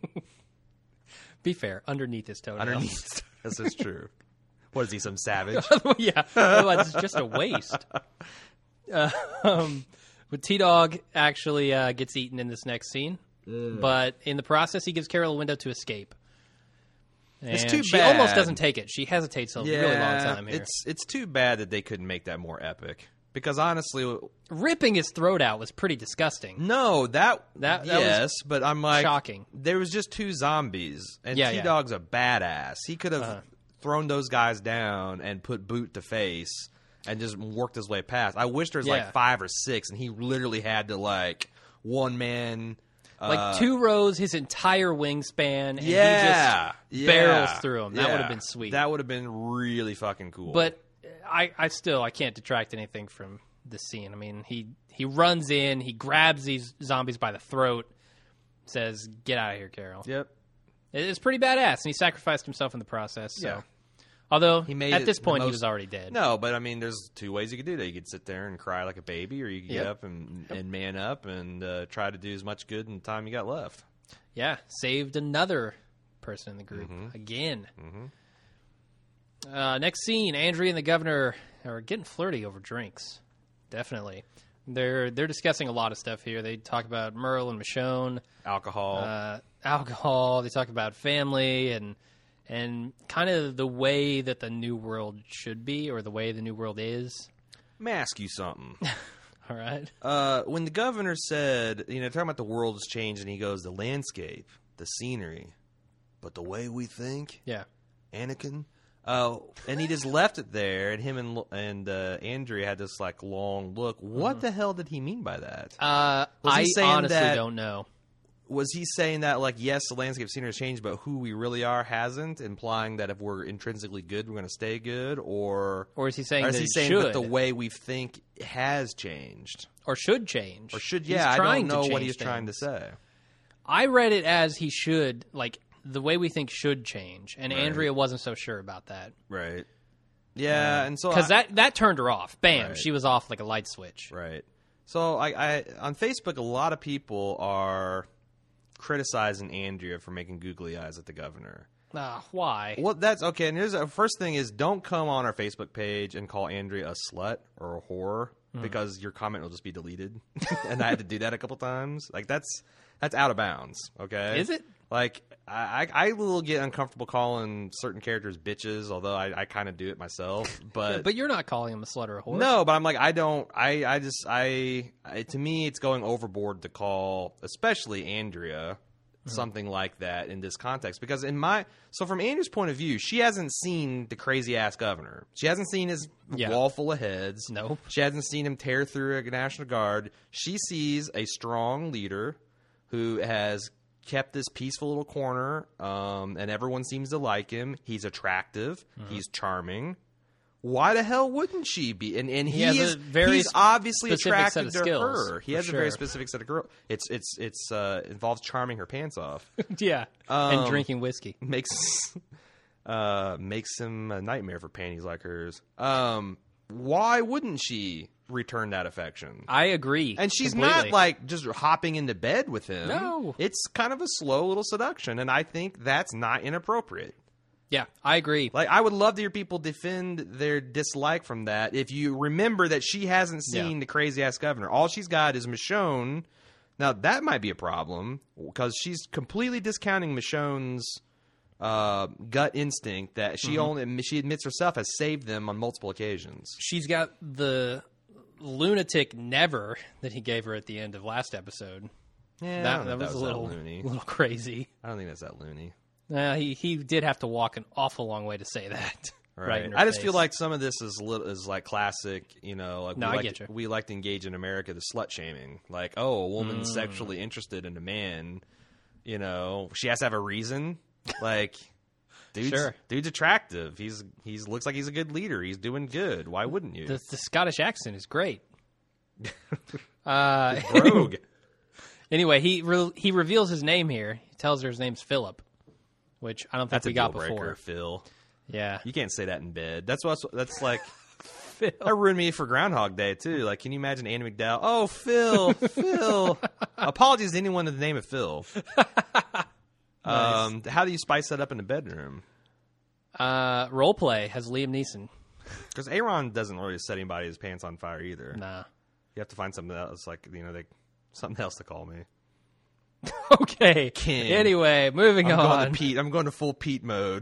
Be fair, underneath his toenails. Underneath, this is true. What is he, some savage? Yeah, otherwise it's just a waste. Uh, um, but T-Dog actually uh, gets eaten in this next scene, but in the process, he gives Carol a window to escape. It's And too she almost bad. doesn't take it. She hesitates a really long time here. It's it's too bad that they couldn't make that more epic. Because honestly, Ripping his throat out was pretty disgusting. no, that That- that was yes, but I'm like shocking. There was just two zombies, and Yeah, T yeah. Dog's a badass. He could have Uh-huh. thrown those guys down and put boot to face and just worked his way past. I wish there was Yeah. like five or six, and he literally had to like one man. Like uh, two rows, his entire wingspan, and yeah, he just yeah, barrels through him. That yeah. would have been sweet. That would have been really fucking cool. But I, I still I can't detract anything from the scene. I mean, he he runs in, he grabs these zombies by the throat, says, "Get out of here, Carol." yep. It's pretty badass, and he sacrificed himself in the process. So. Yeah. Although He made at it this the point he most- was already dead. No, but I mean, there's two ways you could do that. You could sit there and cry like a baby, or you could Yep. get up and, and man up and uh, try to do as much good in the time you got left. Yeah, saved another person in the group Mm-hmm. again. Uh, next scene: Andrea and the governor are getting flirty over drinks. Definitely, they're they're discussing a lot of stuff here. They talk about Merle and Michonne, Alcohol. uh, alcohol. They talk about family and and kind of the way that the new world should be, or the way the new world is. Let me ask you something. All right. uh, when the governor said, you know, talking about the world has changed, and he goes, the landscape, the scenery, but the way we think, Yeah. Anakin. Uh, and he just left it there, and him and and uh, Andrea had this like long look. What the hell did he mean by that? Uh, Was he I saying honestly that- don't know. Was he saying that, like, yes, the landscape scenery has changed, but who we really are hasn't, implying that if we're intrinsically good, we're going to stay good? Or, Or is he saying or is that he it saying should, that the way we think has changed? or should change, Or should, He's yeah, I trying don't to know what change he's trying to things. say. I read it as he should, like the way we think should change, and Right. Andrea wasn't so sure about that Right. Yeah, and so. because I- that that turned her off. Bam, Right. she was off like a light switch. Right. So, I, I on Facebook, a lot of people are criticizing Andrea for making googly eyes at the governor. Ah, why? Well, that's okay. And here's the first thing is don't come on our Facebook page and call Andrea a slut or a whore because your comment will just be deleted. And I had to do that a couple times. Like that's that's out of bounds. Okay, Is it? Like I I, I will get uncomfortable calling certain characters bitches, although I, I kind of do it myself. But But you're not calling him a slut or a whore. no, but I'm like I don't. I I just I, I to me it's going overboard to call, especially Andrea, something like that in this context because in my so from Andrea's point of view, she hasn't seen the crazy ass governor. She hasn't seen his Yeah. wall full of heads. Nope. She hasn't seen him tear through a National Guard. She sees a strong leader who has kept this peaceful little corner, um, and everyone seems to like him. He's attractive. Mm-hmm. He's charming. Why the hell wouldn't she be? And and he, He has a is very he's obviously specific set attracted of to skills, her. He for has a very sure. specific set of girl. It's it's it's uh, involves charming her pants off. yeah, Um, and drinking whiskey. makes uh makes him a nightmare for panties like hers. Um, why wouldn't she return that affection? I agree, And she's completely. not like just hopping into bed with him. No. It's kind of a slow little seduction, and I think that's not inappropriate. Yeah, I agree. Like, I would love to hear people defend their dislike from that. If you remember that she hasn't seen Yeah. the crazy ass governor, all she's got is Michonne Now, that might be a problem because she's completely discounting Michonne's uh, gut instinct that she Mm-hmm. only she admits herself has saved them on multiple occasions. She's got the lunatic never that he gave her at the end of last episode. Yeah, I that don't know that if was, a that little, loony. little crazy. I don't think that's that loony. Uh, he he did have to walk an awful long way to say that. Right. in her I just face. feel like some of this is li- is like classic, you know. Like No, we I like get to, you. we like to engage in America the slut shaming. Like, oh, a woman's Mm. sexually interested in a man, you know, she has to have a reason. Like, dude's, Sure. dude's attractive. He's he's looks like he's a good leader. He's doing good. Why wouldn't you? the, the Scottish accent is great. uh, Rogue. anyway, he re- he reveals his name here. He tells her his name's Philip, which I don't think That's a we got deal breaker, before. Phil. Yeah, You can't say that in bed. That's what that's like. Phil. That ruined me for Groundhog Day too. Like, can you imagine Andy McDowell? Oh, Phil, Phil. Apologies to anyone with the name of Phil. Um, how do you spice that up in the bedroom? Uh, role play has Liam Neeson. Because Aaron doesn't really set anybody's pants on fire either. Nah. You have to find something else, like you know, they, something else to call me. Okay. King. Anyway, moving I'm on. going to Pete. I'm going to full Pete mode.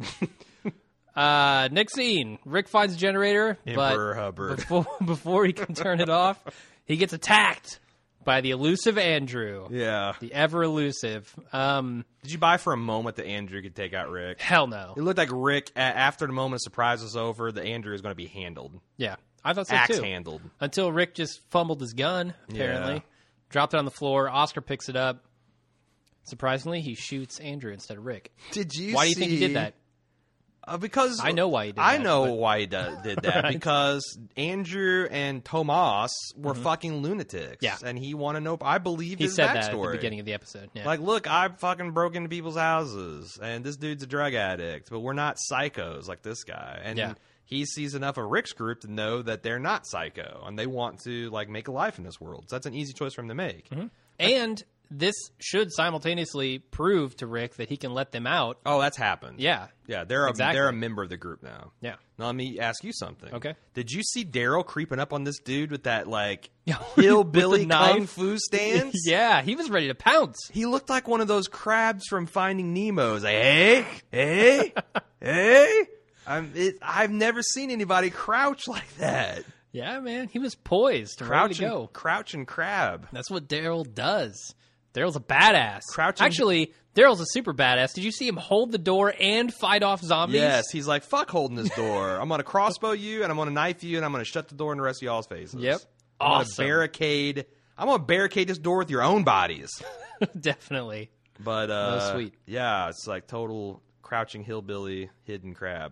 Uh, next scene. Rick finds a generator, Emperor but Hubbard. before before he can turn it off, he gets attacked by the elusive Andrew. Yeah. The ever elusive. Um, Did you buy for a moment that Andrew could take out Rick? hell no. It looked like Rick, a- after the moment of surprise was over, the Andrew is going to be handled, Yeah, I thought so axe too. handled. Until Rick just fumbled his gun, apparently. Yeah. Dropped it on the floor. Oscar picks it up. Surprisingly, he shoots Andrew instead of Rick. Did you? Why do you think he see- did that? Uh, because I know why he did I that, know but- why he do- did that Right. because Andrew and Tomas were fucking lunatics. Yeah. and he wanted to know. I believe He his said backstory. that at the beginning of the episode. Yeah. Like, look, I fucking broke into people's houses, and this dude's a drug addict, but we're not psychos like this guy. And Yeah. he sees enough of Rick's group to know that they're not psycho, and they want to like make a life in this world. So that's an easy choice for him to make. and this should simultaneously prove to Rick that he can let them out. Oh, that's happened. Yeah. yeah, they're a, Exactly. they're a member of the group now. Yeah. Now let me ask you something. Okay. Did you see Daryl creeping up on this dude with that like Yeah, with hillbilly the knife. kung fu stance? Yeah, he was ready to pounce. He looked like one of those crabs from Finding Nemo. He's like, hey, hey, hey. I'm, it, I've never seen anybody crouch like that. Yeah, man. He was poised, ready Crouch to go. and, crouch and crab. That's what Daryl does. Daryl's a badass. Crouching- Actually, Daryl's a super badass. Did you see him hold the door and fight off zombies? Yes, he's like, fuck holding this door. I'm going to crossbow you, and I'm going to knife you, and I'm going to shut the door in the rest of y'all's faces. Yep. I'm going to Awesome. barricade. I'm going to barricade this door with your own bodies. Definitely. But, uh, Oh, sweet. yeah, it's like total crouching hillbilly hidden crab.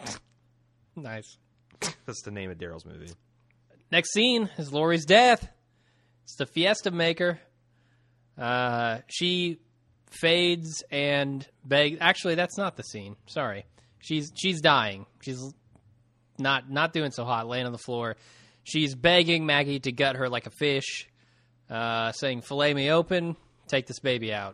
Nice. That's the name of Daryl's movie. Next scene is Lori's death. It's the Fiesta Maker. Uh, she fades and begs. Actually, that's not the scene. Sorry. She's she's dying. She's not not doing so hot, laying on the floor. She's begging Maggie to gut her like a fish, uh, saying, "Fillet me open, take this baby out."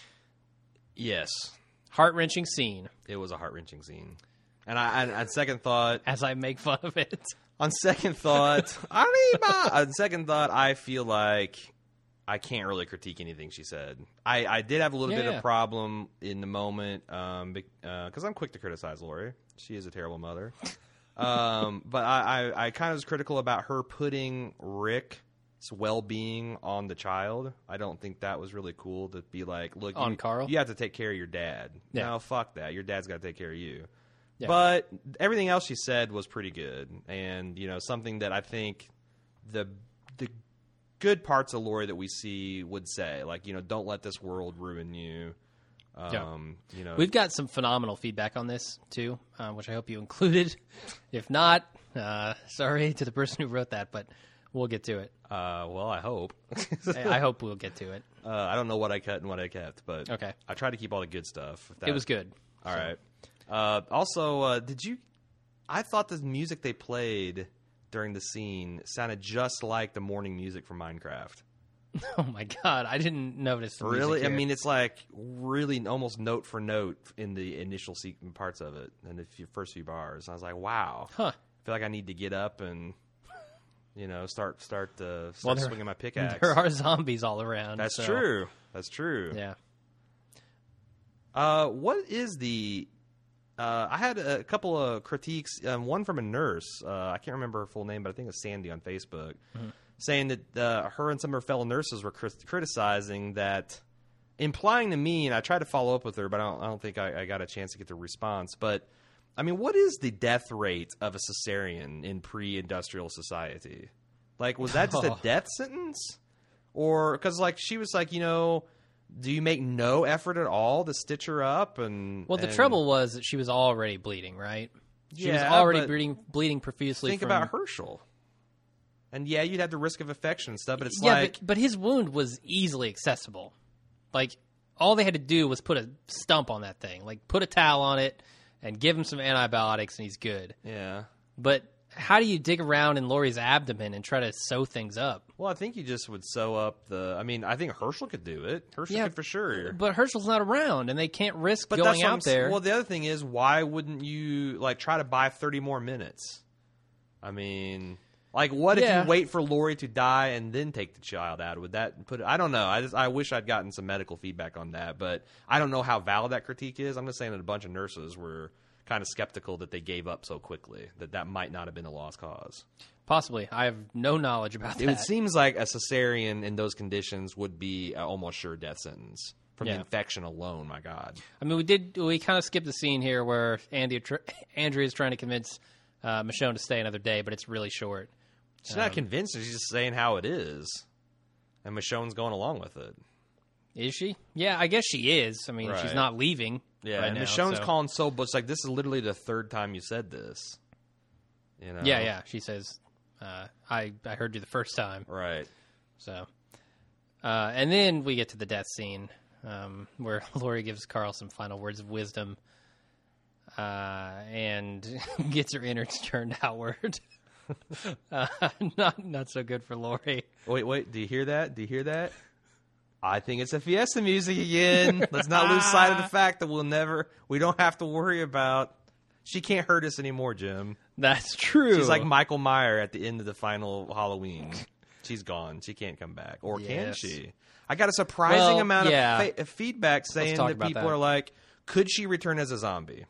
Yes. Heart wrenching scene. It was a heart wrenching scene, and I, I on second thought, As I make fun of it. on second thought, I mean, my, on second thought, I feel like I can't really critique anything she said. I, I did have a little bit Yeah. of problem in the moment, um, because I'm quick to criticize Lori. She is a terrible mother, um, but I, I, I kind of was critical about her putting Rick's well-being on the child. I don't think that was really cool to be like, look, On you, Carl? you have to take care of your dad. Yeah. No, fuck that. Your dad's got to take care of you. Yeah. But everything else she said was pretty good, and you know something that I think the the good parts of Lori that we see would say, like you know, don't let this world ruin you. Um, Yeah. You know, We've got some phenomenal feedback on this, too, uh, which I hope you included. If not, uh, sorry to the person who wrote that, but we'll get to it. uh, well, I hope. I I hope we'll get to it. uh, I don't know what I cut and what I kept, but Okay. I tried to keep all the good stuff. If that- It was good. All right. Uh, also, uh, did you? I thought the music they played during the scene sounded just like the morning music from Minecraft. Oh, my God. I didn't notice the music Really? I here. mean, it's like really almost note for note in the initial se- parts of it and the few, first few bars. I was like, wow. Huh. I feel like I need to get up and you know, start start uh, Well, start there- swinging my pickaxe. There are zombies all around. That's so, true. That's true. Yeah. Uh, what is the? Uh, I had a couple of critiques. Um, one from a nurse. Uh, I can't remember her full name, but I think it's Sandy on Facebook, Mm-hmm. saying that uh, her and some of her fellow nurses were crit- criticizing that, implying to me, and I tried to follow up with her, but I don't, I don't think I, I got a chance to get the response. But I mean, what is the death rate of a cesarean in pre-industrial society? Like, was that just Oh. a death sentence, or because like she was like, you know. Do you make no effort at all to stitch her up? And Well, the and trouble was that she was already bleeding, right? She was Yeah, already but bleeding, bleeding profusely. think from, about Herschel. And yeah, you'd have the risk of infection and stuff, but it's yeah, like but, but his wound was easily accessible. Like, all they had to do was put a stump on that thing. Like, put a towel on it and give him some antibiotics, and he's good. yeah. But how do you dig around in Lori's abdomen and try to sew things up? Well, I think you just would sew up the. I mean, I think Herschel could do it. Herschel Yeah, could for sure. But Herschel's not around, and they can't risk But going that's what I'm out s- there. Well, the other thing is, why wouldn't you like try to buy thirty more minutes? I mean, like, what if Yeah. you wait for Lori to die and then take the child out? Would that put? I don't know. I just I wish I'd gotten some medical feedback on that, but I don't know how valid that critique is. I'm just saying that a bunch of nurses were kind of skeptical that they gave up so quickly. That that might not have been a lost cause. Possibly. I have no knowledge about It that. seems like a cesarean in those conditions would be an almost sure death sentence from Yeah. the infection alone. My God. I mean, we did. We kind of skipped the scene here where Andy, tr- Andrea is trying to convince uh, Michonne to stay another day, but it's really short. She's not convinced. She's just saying how it is, and Michonne's going along with it. Is she? Yeah, I guess she is. I mean, she's Right. not leaving. Yeah, right and now, Michonne's so- calling so, but it's like this is literally the third time you said this. You know? Yeah, yeah. She says, uh, "I I heard you the first time." Right. So, uh, and then we get to the death scene um, where Lori gives Carl some final words of wisdom, uh, and gets her innards turned outward. uh, not not so good for Lori. Wait, wait. Do you hear that? Do you hear that? I think it's a Fiesta music again. Let's not lose sight of the fact that we'll never, we don't have to worry about. She can't hurt us anymore, Jim. That's true. She's like Michael Meyer at the end of the final Halloween. She's gone. She can't come back. Or can Yes. she? I got a surprising Well, amount yeah. of, fa- of feedback saying talk that about people that. are like, could she return as a zombie?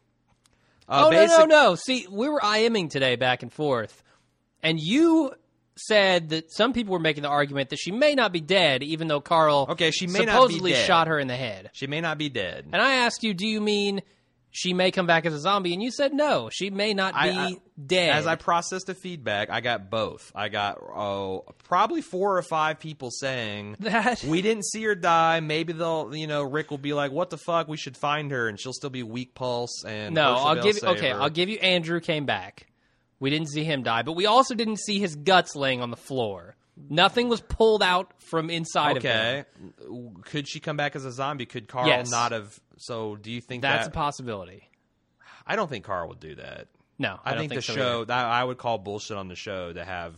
Oh, Uh, no, no, basic- no. See, we were IMing today back and forth, and you said that some people were making the argument that she may not be dead, even though Carl Okay, she may not be supposedly dead. shot her in the head. She may not be dead. And I asked you, do you mean she may come back as a zombie? And you said no, she may not be I- I- dead. As I processed the feedback, I got both. I got oh, probably four or five people saying That- we didn't see her die. Maybe they'll, you know, Rick will be like, "What the fuck? We should find her," and she'll still be weak pulse. And no, Herschel I'll Bell give save okay, her. I'll give you Andrew came back. We didn't see him die, but we also didn't see his guts laying on the floor. Nothing was pulled out from inside of him. Okay, could she come back as a zombie? Could Carl Yes. not have? So, do you think That's that? a possibility. I don't think Carl would do that. No, I, I, don't think, think the so show either. that I would call bullshit on the show to have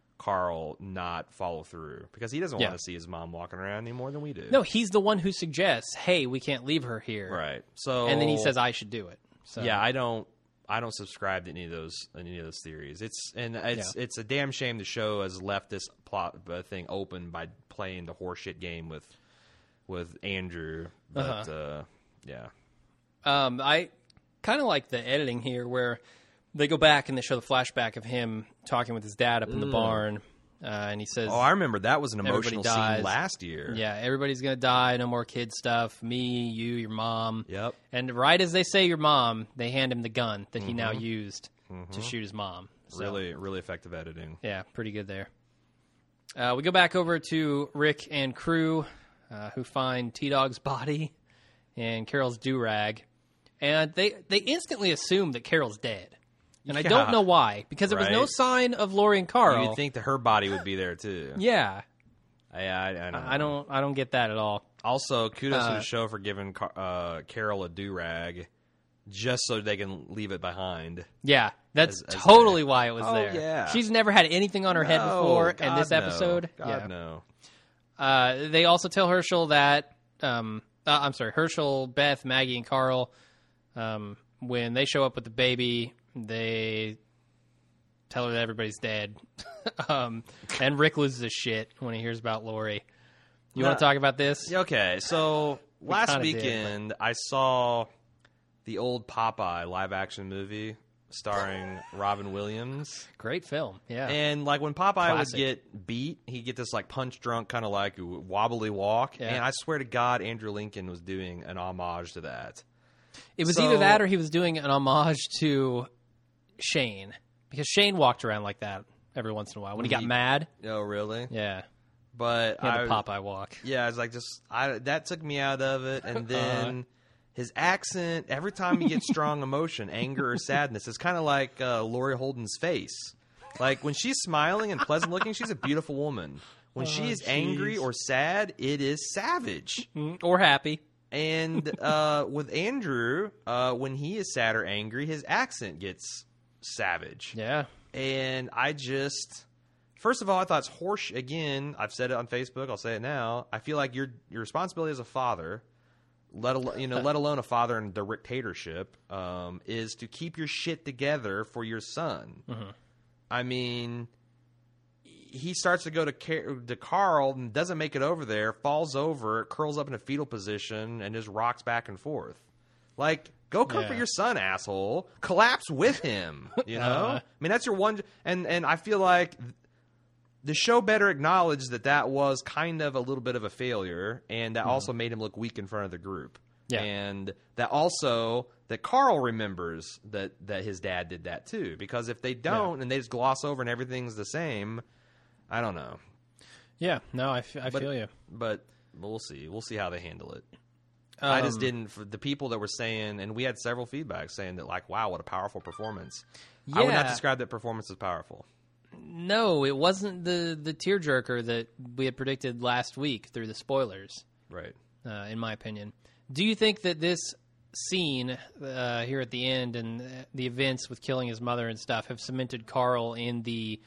Carl not follow through because he doesn't Yeah. want to see his mom walking around any more than we do. No, he's the one who suggests, "Hey, we can't leave her here." right. So, And then he says, "I should do it." So "Yeah, I don't, I don't subscribe to any of those, any of those theories." It's and it's Yeah. it's a damn shame the show has left this plot uh, thing open by playing the horseshit game with with Andrew. But Uh-huh. uh, yeah, Um, I kind of like the editing here where they go back and they show the flashback of him talking with his dad up in the barn, uh, and he says, oh, I remember that was an Everybody emotional dies. scene last year. "Yeah, everybody's gonna die. No more kid stuff. Me, you, your mom." Yep. And right as they say your mom, they hand him the gun that he now used to shoot his mom. So, Really, really effective editing. yeah, pretty good there. Uh, we go back over to Rick and crew, uh, who find T Dog's body and Carol's do-rag, and they they instantly assume that Carol's dead. And I Yeah. don't know why, because there was no Right. sign of Lori and Carl. You'd think that her body would be there too. Yeah, I, I, I, don't I know. don't I don't get that at all. Also, kudos to Uh, the show for giving Car- uh, Carol a do rag, just so they can leave it behind. Yeah, that's As- as totally a- why it was Oh, there. yeah. She's never had anything on her head No, before, and God, this no. episode, God yeah. no. Uh, they also tell Herschel that, um, uh, I'm sorry, Herschel, Beth, Maggie, and Carl, um, when they show up with the baby, they tell her that everybody's dead. um, and Rick loses his shit when he hears about Lori. You No. want to talk about this? Okay, so last kinda did, weekend I saw the old Popeye live action movie starring Robin Williams. Great film. Yeah. And like when Popeye Classic. would get beat, he'd get this like punch drunk kind of like wobbly walk. Yeah. And I swear to God, Andrew Lincoln was doing an homage to that. It was So- either that or he was doing an homage to Shane, because Shane walked around like that every once in a while when he got He- mad. Oh, really? Yeah, But he had I, the Popeye walk. yeah, I was like, just I that took me out of it. And then his accent, every time he gets strong emotion, anger or sadness, it's kind of like uh, Lori Holden's face. Like when she's smiling and pleasant looking, she's a beautiful woman. When she is angry or sad, it is savage. Mm, or happy. And uh, with Andrew, uh, when he is sad or angry, his accent gets savage. Yeah. And I just, first of all, I thought it's horse. Again, I've said it on Facebook. I'll say it now. I feel like your your responsibility as a father, let alone you know, let alone a father in the dictatorship, um, is to keep your shit together for your son. Mm-hmm. I mean, he starts to go to Car- to Carl and doesn't make it over there, falls over, curls up in a fetal position, and just rocks back and forth. Like, go comfort Yeah. your son, asshole. Collapse with him. You know, Uh-huh. I mean, that's your one. And and I feel like the show better acknowledge that that was kind of a little bit of a failure, and that also made him look weak in front of the group. Yeah. And that also that Carl remembers that that his dad did that too. Because if they don't and they just gloss over and everything's the same, I don't know. Yeah. No, I, f- I But- feel you. But we'll see. We'll see how they handle it. I just Um, didn't. For the people that were saying, and we had several feedbacks saying that, like, wow, what a powerful performance. I would not Yeah. describe that performance as powerful. No, it wasn't the the tearjerker that we had predicted last week through the spoilers. Right. Uh, in my opinion, do you think that this scene uh, here at the end and uh, the events with killing his mother and stuff have cemented Carl in the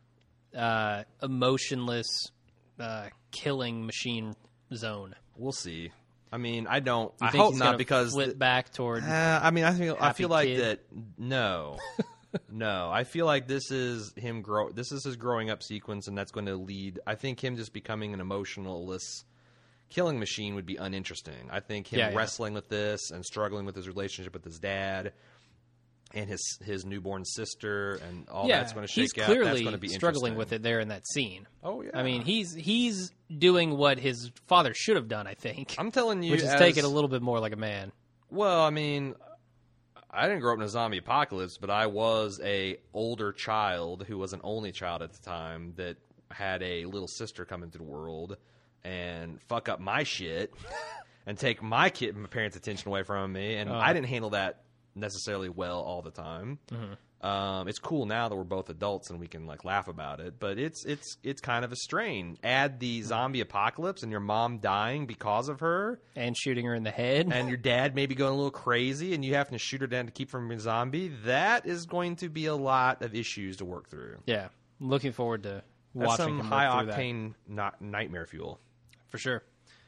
uh, emotionless uh, killing machine zone? We'll see. I mean, I don't. You I think hope he's not gonna because flip the- back toward. Uh, I mean, I feel I Happy feel like kid. that. No, no. I feel like this is him grow. This is his growing up sequence, and that's going to lead. I think him just becoming an emotionless killing machine would be uninteresting. I think him Yeah, yeah. wrestling with this and struggling with his relationship with his dad and his his newborn sister and all yeah, that's going to shake he's out. clearly That's going to be struggling interesting. with it there in that scene. Oh yeah. I mean, he's he's doing what his father should have done, I think, I'm telling you, which is as- take it a little bit more like a man. Well, I mean, I didn't grow up in a zombie apocalypse, but I was a older child who was an only child at the time that had a little sister come into the world and fuck up my shit and take my kid, my parents' attention away from me, and I didn't handle that necessarily well all the time. Um, it's cool now that we're both adults and we can like laugh about it, but it's it's it's kind of a strain. Add the zombie apocalypse and your mom dying because of her, And shooting her in the head. and your dad maybe going a little crazy, and you having to shoot her down to keep from being a zombie. That is going to be a lot of issues to work through. Yeah, I'm looking forward to That's watching some him high work through that. octane not nightmare fuel. For sure.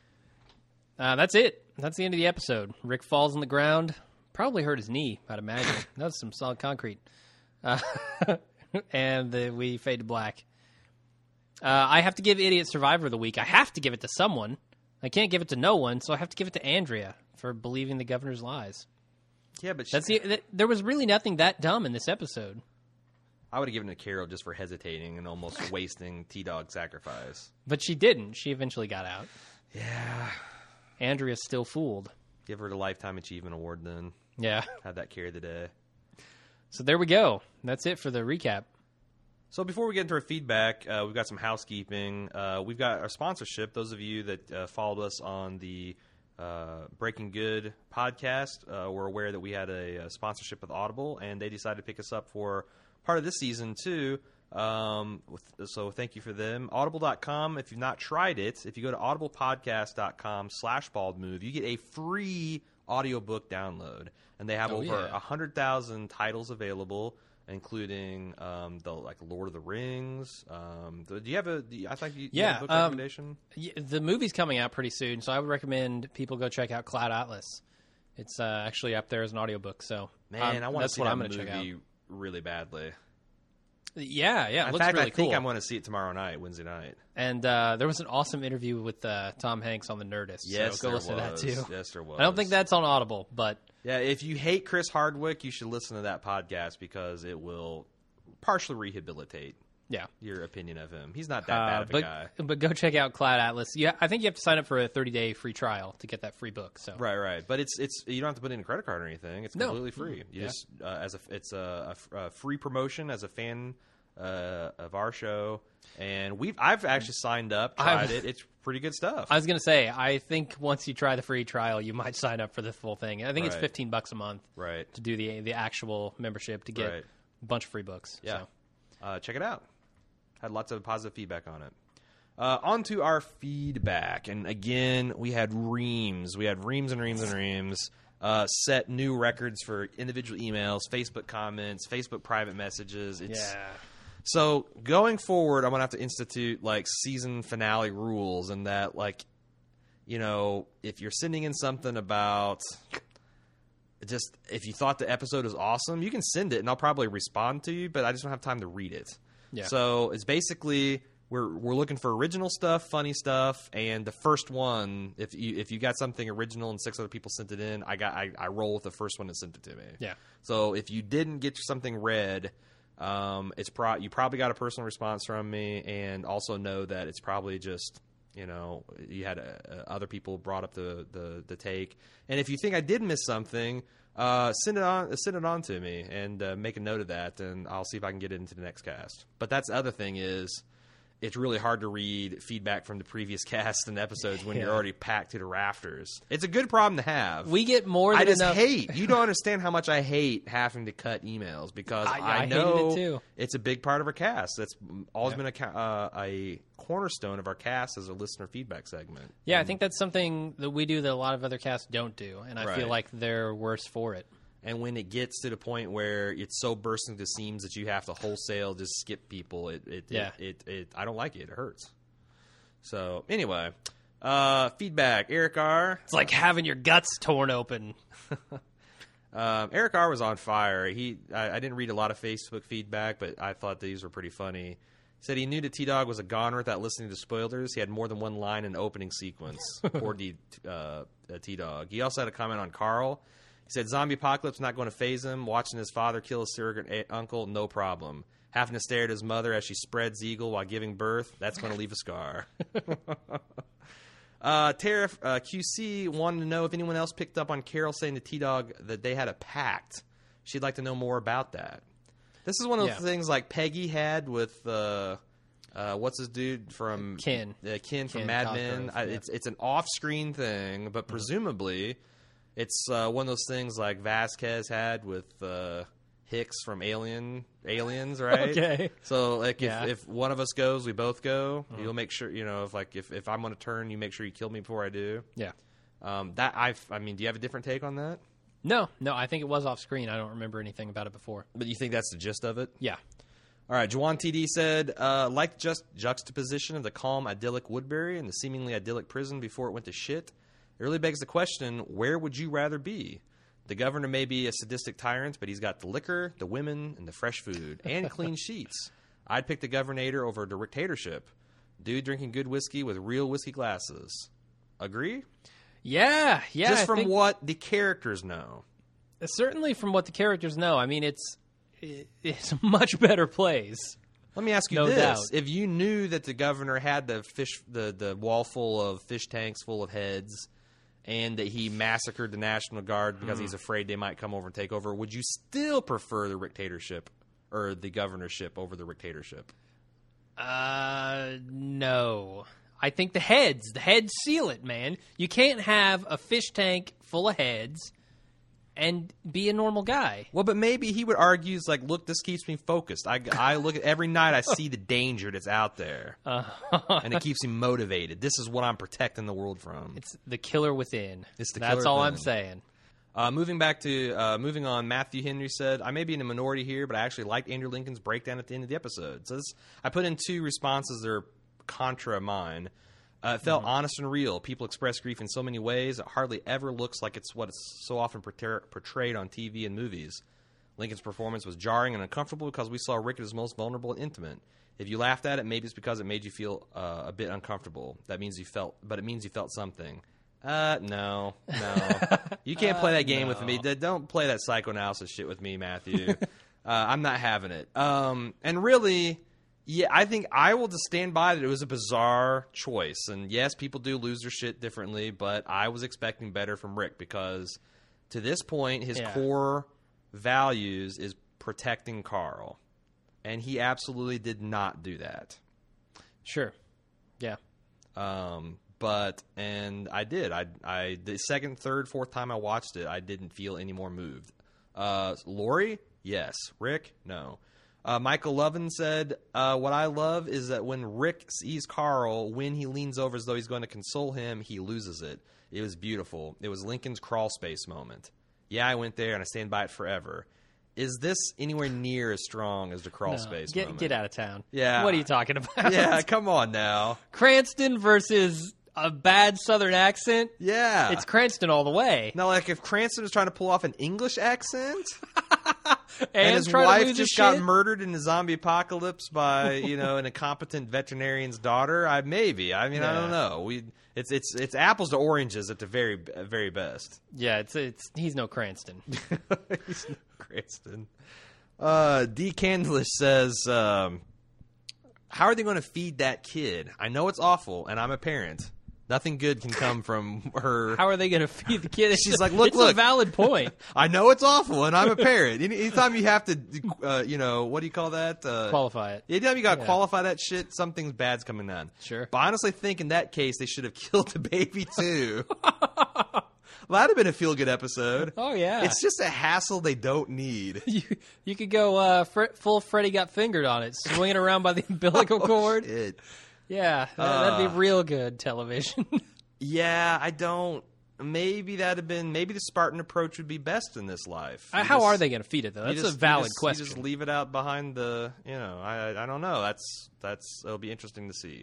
Uh, that's it. That's the end of the episode. Rick falls on the ground. Probably hurt his knee, I'd imagine. That was some solid concrete. Uh, and uh, we fade to black. Uh, I have to give Idiot Survivor of the Week. I have to give it to someone. I can't give it to no one, so I have to give it to Andrea for believing the governor's lies. Yeah, but That's the, th- there was really nothing that dumb in this episode. I would have given it to Carol just for hesitating and almost wasting T-Dog sacrifice. But she didn't. She eventually got out. Yeah. Andrea's still fooled. Give her the Lifetime Achievement Award then. Yeah. Have that carry the day. So there we go. That's it for the recap. So before we get into our feedback, uh, we've got some housekeeping. Uh, we've got our sponsorship. Those of you that uh, followed us on the uh, Breaking Good podcast uh, were aware that we had a, a sponsorship with Audible, and they decided to pick us up for part of this season too. Um, with, so thank you for them. Audible dot com, if you've not tried it, if you go to audiblepodcast dot com slash bald move, you get a free audiobook download. And they have Oh, over yeah. one hundred thousand titles available, including um, the like Lord of the Rings. Um, do you have a? Do you, I think you, you Yeah, have a book um, recommendation. Yeah, the movie's coming out pretty soon, so I would recommend people go check out Cloud Atlas. It's uh, actually up there as an audiobook, so Man, um, I want to that's see what that I'm going to movie check out. really badly. Yeah, yeah, it In looks fact, really I think cool. I'm going to see it tomorrow night, Wednesday night. And uh, there was an awesome interview with uh, Tom Hanks on the Nerdist. Yes, so go there listen was. to that too. Yes, there was. I don't think that's on Audible, but Yeah, if you hate Chris Hardwick, you should listen to that podcast because it will partially rehabilitate yeah. your opinion of him. He's not that bad Uh, of a but guy. but go check out Cloud Atlas. Yeah, I think you have to sign up for a thirty day free trial to get that free book. So Right, right. But it's it's you don't have to put in a credit card or anything. It's No. completely free. You Yeah. just uh, as a it's a, a, a free promotion as a fan uh, of our show, and we've I've actually signed up, tried I've- it. It's pretty good stuff. I was gonna say, I think once you try the free trial, you might sign up for the full thing. I think it's Right. fifteen bucks a month right. to do the the actual membership to get Right. a bunch of free books. Yeah. So. Uh, check it out. Had lots of positive feedback on it. Uh, on to our feedback. And again, we had reams. We had reams and reams and reams. Uh, set new records for individual emails, Facebook comments, Facebook private messages. It's, Yeah. So going forward, I'm going to have to institute like season finale rules, and that like, you know, if you're sending in something about just if you thought the episode is awesome, you can send it and I'll probably respond to you, but I just don't have time to read it. Yeah. So it's basically we're we're looking for original stuff, funny stuff, and the first one, if you if you got something original and six other people sent it in, I got I, I roll with the first one that sent it to me. Yeah. So if you didn't get something read, um, it's pro you probably got a personal response from me, and also know that it's probably just you know you had uh, other people brought up the, the the take. And if you think I did miss something, uh, send it on send it on to me and uh, make a note of that, and I'll see if I can get it into the next cast. But that's the other thing is. It's really hard to read feedback from the previous cast and episodes when Yeah. you're already packed to the rafters. It's a good problem to have. We get more than I just enough. hate. You don't understand how much I hate having to cut emails because I- I, I hated know it too. it's a big part of our cast. That's always Yeah. been a, ca- uh, a cornerstone of our cast as a listener feedback segment. Yeah, I think that's something that we do that a lot of other casts don't do, and I Right. feel like they're worse for it. And when it gets to the point where it's so bursting to seams that you have to wholesale just skip people, it it, Yeah. it, it, it I don't like it. It hurts. So anyway, uh, feedback. Eric R. It's like having your guts torn open. Um, Eric R. was on fire. He I, I didn't read a lot of Facebook feedback, but I thought these were pretty funny. He said he knew that T-Dog was a goner without listening to spoilers. He had more than one line in the opening sequence. Poor D, uh, T-Dog. He also had a comment on Carl. He said, zombie apocalypse not going to phase him. Watching his father kill his surrogate a- uncle, no problem. Having to stare at his mother as she spreads eagle while giving birth, that's going to leave a scar. uh, Tariff uh, Q C wanted to know if anyone else picked up on Carol saying to T-Dog that they had a pact. She'd like to know more about that. This is one of Yeah. the things like Peggy had with uh, uh, what's his dude from Ken. uh, Ken from Ken Mad Men. Cosgrove, I, yeah. It's it's an off-screen thing, but presumably it's uh, one of those things like Vasquez had with uh, Hicks from Alien Aliens, right? Okay. So like if, Yeah. if one of us goes, we both go. You'll make sure you know if like if, if I'm on a turn, you make sure you kill me before I do. Yeah. Um, that I I mean, do you have a different take on that? No, no, I think it was off screen. I don't remember anything about it before. But you think that's the gist of it? Yeah. All right, Juwan T D said, uh, like just juxtaposition of the calm, idyllic Woodbury and the seemingly idyllic prison before it went to shit, it really begs the question, where would you rather be? The governor may be a sadistic tyrant, but he's got the liquor, the women, and the fresh food, and clean sheets. I'd pick the governator over the dictatorship. Dude drinking good whiskey with real whiskey glasses. Agree? Yeah, yeah. just I from think- what the characters know. certainly from what the characters know. I mean, it's it- it's a much better place. Let me ask you No this: doubt. if you knew that the governor had the fish, the the wall full of fish tanks full of heads, and that he massacred the National Guard because Hmm. he's afraid they might come over and take over, would you still prefer the dictatorship or the governorship over the dictatorship? Uh, no. I think the heads, the heads seal it, man. You can't have a fish tank full of heads and be a normal guy. Well, but maybe he would argue, is like, look, this keeps me focused. I, I look at every night, I see the danger that's out there, Uh, and it keeps me motivated. This is what I'm protecting the world from. it's the killer within. It's the That's killer all I'm within. saying. Uh, moving back to uh, moving on, Matthew Henry said, "I may be in a minority here, but I actually liked Andrew Lincoln's breakdown at the end of the episode." So this, I put in two responses that are contra mine. Uh, it felt honest and real. People express grief in so many ways. It hardly ever looks like it's what it's so often portray- portrayed on T V and movies. Lincoln's performance was jarring and uncomfortable because we saw Rick at his most vulnerable and intimate. If you laughed at it, maybe it's because it made you feel uh, a bit uncomfortable. That means you felt, but it means you felt something. Uh, no, no. You can't play that game no. with me. D- Don't play that psychoanalysis shit with me, Matthew. uh, I'm not having it. Um, and really, yeah, I think I will just stand by that it was a bizarre choice. And yes, people do lose their shit differently, but I was expecting better from Rick because to this point, his Yeah. core values is protecting Carl. And he absolutely did not do that. Sure. Yeah. Um, but, and I did. I, I, the second, third, fourth time I watched it, I didn't feel any more moved. Uh, Lori? Yes. Rick? No. Uh, Michael Lovin said, uh, what I love is that when Rick sees Carl, when he leans over as though he's going to console him, he loses it. It was beautiful. It was Lincoln's crawl space moment. Yeah, I went there and I stand by it forever. Is this anywhere near as strong as the crawl No. space Get, moment? get out of town. Yeah. What are you talking about? Yeah, come on now. Cranston versus a bad Southern accent. Yeah. It's Cranston all the way. Now, like, if Cranston was trying to pull off an English accent, and, and his try to wife lose just his got shit? murdered in the zombie apocalypse by, you know, an incompetent veterinarian's daughter, I maybe. I mean, I Yeah. don't know. We it's it's it's apples to oranges at the very very best. Yeah, it's it's he's no Cranston. He's no Cranston. Uh, D. Candlish says, um, how are they going to feed that kid? I know it's awful, and I'm a parent. Nothing good can come from her. How are they going to feed the kid? She's like, look, it's look. a valid point. I know it's awful, and I'm a parent. Any, anytime you have to, uh, you know, what do you call that? Uh, Qualify it. Anytime you got to Yeah. qualify that shit, something bad's coming on. Sure. But I honestly think in that case, they should have killed the baby, too. Well, that'd have been a feel-good episode. Oh yeah, It's just a hassle they don't need. you, you could go uh, fr- full Freddy got fingered on it, swinging around by the umbilical cord. Shit. Yeah, that, Uh. that'd be real good television. Yeah, I don't. Maybe that'd have been. Maybe the Spartan approach would be best in this life. You How just- are they going to feed it though? you That's just- a you valid just- question. You just leave it out behind the. You know, I I don't know. That's that's. It'll be interesting to see.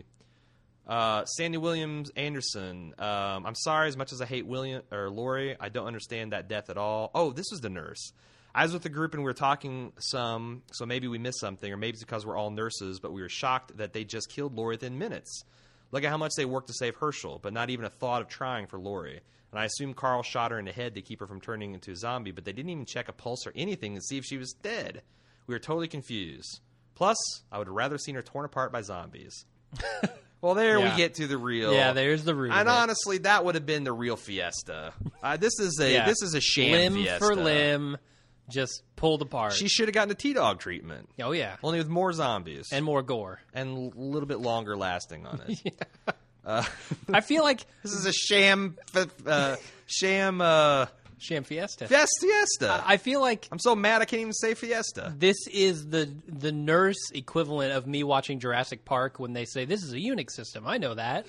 Uh, Sandy Williams Anderson. Um, I'm sorry. As much as I hate William or Lori, I don't understand that death at all. Oh, this was the nurse. I was with the group and we were talking some, so maybe we missed something, or maybe it's because we're all nurses, but we were shocked that they just killed Lori within minutes. Look at how much they worked to save Herschel, but not even a thought of trying for Lori. And I assume Carl shot her in the head to keep her from turning into a zombie, but they didn't even check a pulse or anything to see if she was dead. We were totally confused. Plus, I would have rather seen her torn apart by zombies. Well, there Yeah. we get to the real. Yeah, there's the root. And of it. honestly, that would have been the real fiesta. Uh, this is a Yeah. this is a sham limb fiesta. for limb, just pulled apart. She should have gotten the T-Dog treatment, oh yeah, only with more zombies and more gore. and a little bit longer lasting on it. uh, I feel like this is a sham, f- uh, sham uh, Sham Fiesta. fest fiesta. I feel like I'm so mad I can't even say fiesta. this is the the nurse equivalent of me watching Jurassic Park when they say this is a Unix system. I know that.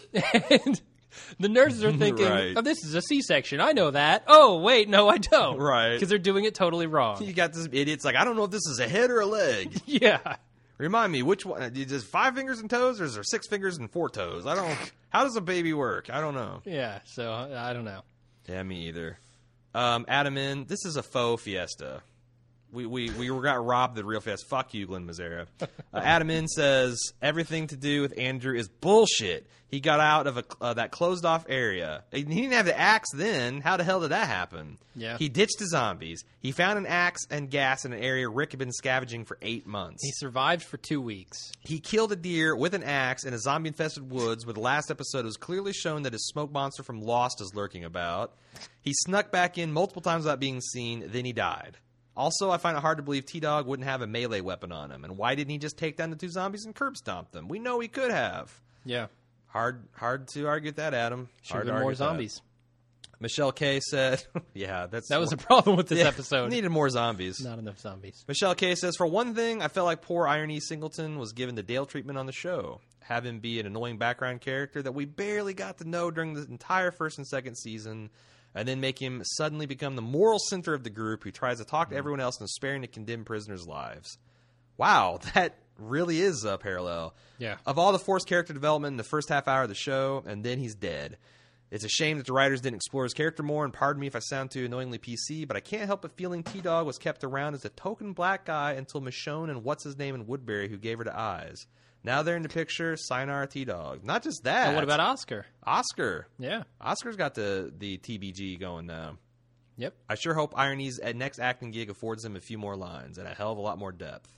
And the nurses are thinking, Right. "Oh, this is a C-section. I know that." Oh, wait, no, I don't. Right. Because they're doing it totally wrong. You got this idiot's like, I don't know if this is a head or a leg. Yeah. Remind me, which one? Is it five fingers and toes, or is there six fingers and four toes? I don't. How does a baby work? I don't know. Yeah. So I don't know. Yeah, me either. Um, Adam in. This is a faux fiesta. We we we got robbed the real fiesta. Fuck you, Glenn Mazzara. Uh, Adam in says everything to do with Andrew is bullshit. He got out of a uh, that closed off area. He didn't have the axe then. How the hell did that happen? Yeah. He ditched the zombies. He found an axe and gas in an area Rick had been scavenging for eight months. He survived for two weeks. He killed a deer with an axe in a zombie-infested woods where the last episode was clearly shown that his smoke monster from Lost is lurking about. He snuck back in multiple times without being seen, then he died. Also, I find it hard to believe T-Dog wouldn't have a melee weapon on him. And why didn't he just take down the two zombies and curb stomp them? We know he could have. Yeah. Hard hard to argue with that, Adam. Should Hard have to been more argue with that. zombies. Michelle K said, yeah, that's That was a problem with this yeah, episode. Needed more zombies. Not enough zombies. Michelle K says, for one thing, I felt like poor Iron E. Singleton was given the Dale treatment on the show. Have him be an annoying background character that we barely got to know during the entire first and second season, and then make him suddenly become the moral center of the group who tries to talk to everyone else and is sparing to condemn prisoners' lives. Wow, that really is a parallel. Yeah. Of all the forced character development in the first half hour of the show, and then he's dead. It's a shame that the writers didn't explore his character more, and pardon me if I sound too annoyingly P C, but I can't help but feeling T-Dog was kept around as a token black guy until Michonne and what's-his-name in Woodbury who gave her the eyes. Now they're in the picture, sayonara T-Dog. Not just that. And what about Oscar? Oscar? Yeah. Oscar's got the, the T B G going now. Yep. I sure hope Irony's next acting gig affords him a few more lines and a hell of a lot more depth.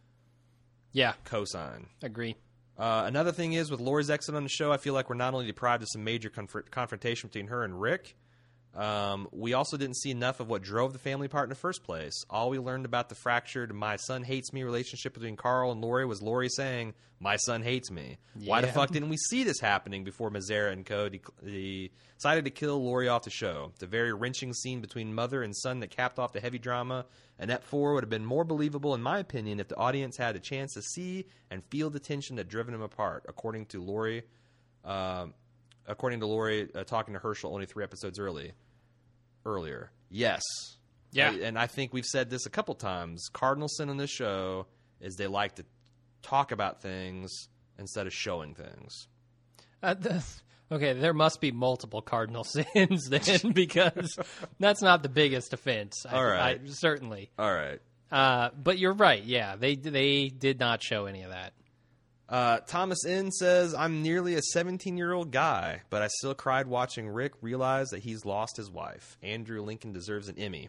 Yeah. Cosign. Agree. Uh, another thing is, with Lori's exit on the show, I feel like we're not only deprived of some major conf- confrontation between her and Rick, um, we also didn't see enough of what drove the family apart in the first place. All we learned about the fractured "my son hates me" relationship between Carl and Lori was Lori saying, "My son hates me." Yeah. Why the fuck didn't we see this happening before Mazzara and co. de- de- decided to kill Lori off the show? The very wrenching scene between mother and son that capped off the heavy drama in Ep four would have been more believable, in my opinion, if the audience had a chance to see and feel the tension that driven them apart, according to Lori. Um, according to Lori, uh, talking to Herschel only three episodes early. Earlier. Yes. Yeah. I, and I think we've said this a couple times. Cardinal sin on this show is they like to talk about things instead of showing things. Uh, the, okay, there must be multiple cardinal sins then, because that's not the biggest offense. I, All right. I, certainly. All right. Uh, but you're right. Yeah, they they did not show any of that. Uh, Thomas N says, I'm nearly a seventeen-year-old guy, but I still cried watching Rick realize that he's lost his wife. Andrew Lincoln deserves an Emmy.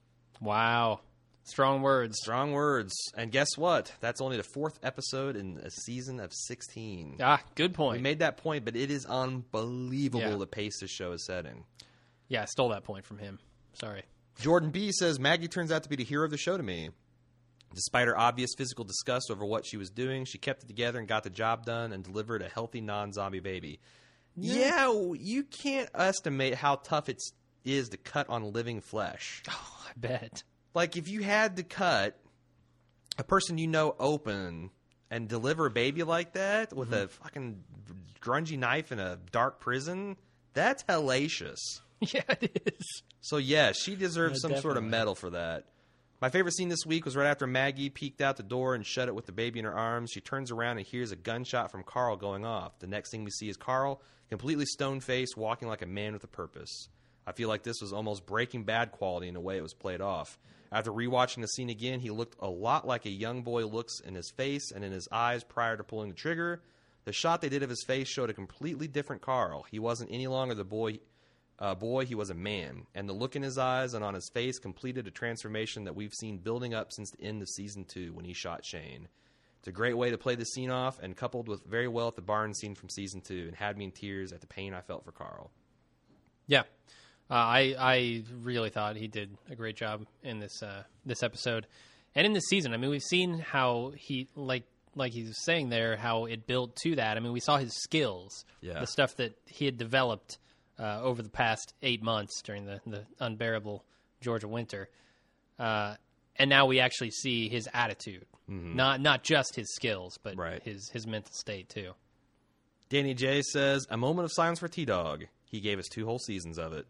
Wow. Strong words. Strong words. And guess what? That's only the fourth episode in a season of sixteen. Ah, good point. We made that point, but it is unbelievable Yeah. the pace this show is setting. Yeah, I stole that point from him. Sorry. Jordan B says, Maggie turns out to be the hero of the show to me. Despite her obvious physical disgust over what she was doing, she kept it together and got the job done and delivered a healthy non-zombie baby. Yeah, yeah you can't estimate how tough it is to cut on living flesh. Oh, I bet. Like, if you had to cut a person you know open and deliver a baby like that with mm-hmm. a fucking grungy knife in a dark prison, that's hellacious. Yeah, it is. So, yeah, she deserves Yeah, some definitely. sort of medal for that. My favorite scene this week was right after Maggie peeked out the door and shut it with the baby in her arms. She turns around and hears a gunshot from Carl going off. The next thing we see is Carl, completely stone-faced, walking like a man with a purpose. I feel like this was almost Breaking Bad quality in the way it was played off. After rewatching the scene again, he looked a lot like a young boy looks in his face and in his eyes prior to pulling the trigger. The shot they did of his face showed a completely different Carl. He wasn't any longer the boy... Uh, boy, he was a man, and the look in his eyes and on his face completed a transformation that we've seen building up since the end of Season two when he shot Shane. It's a great way to play the scene off, and coupled with very well at the barn scene from Season two, and had me in tears at the pain I felt for Carl. Yeah. Uh, I I really thought he did a great job in this uh, this episode. And in this season, I mean, we've seen how he, like like he was saying there, how it built to that. I mean, we saw his skills, Yeah. the stuff that he had developed Uh, over the past eight months during the, the unbearable Georgia winter. Uh, and now we actually see his attitude. Mm-hmm. Not not just his skills, but Right. his, his mental state, too. Danny J says, a moment of silence for T-Dog. He gave us two whole seasons of it.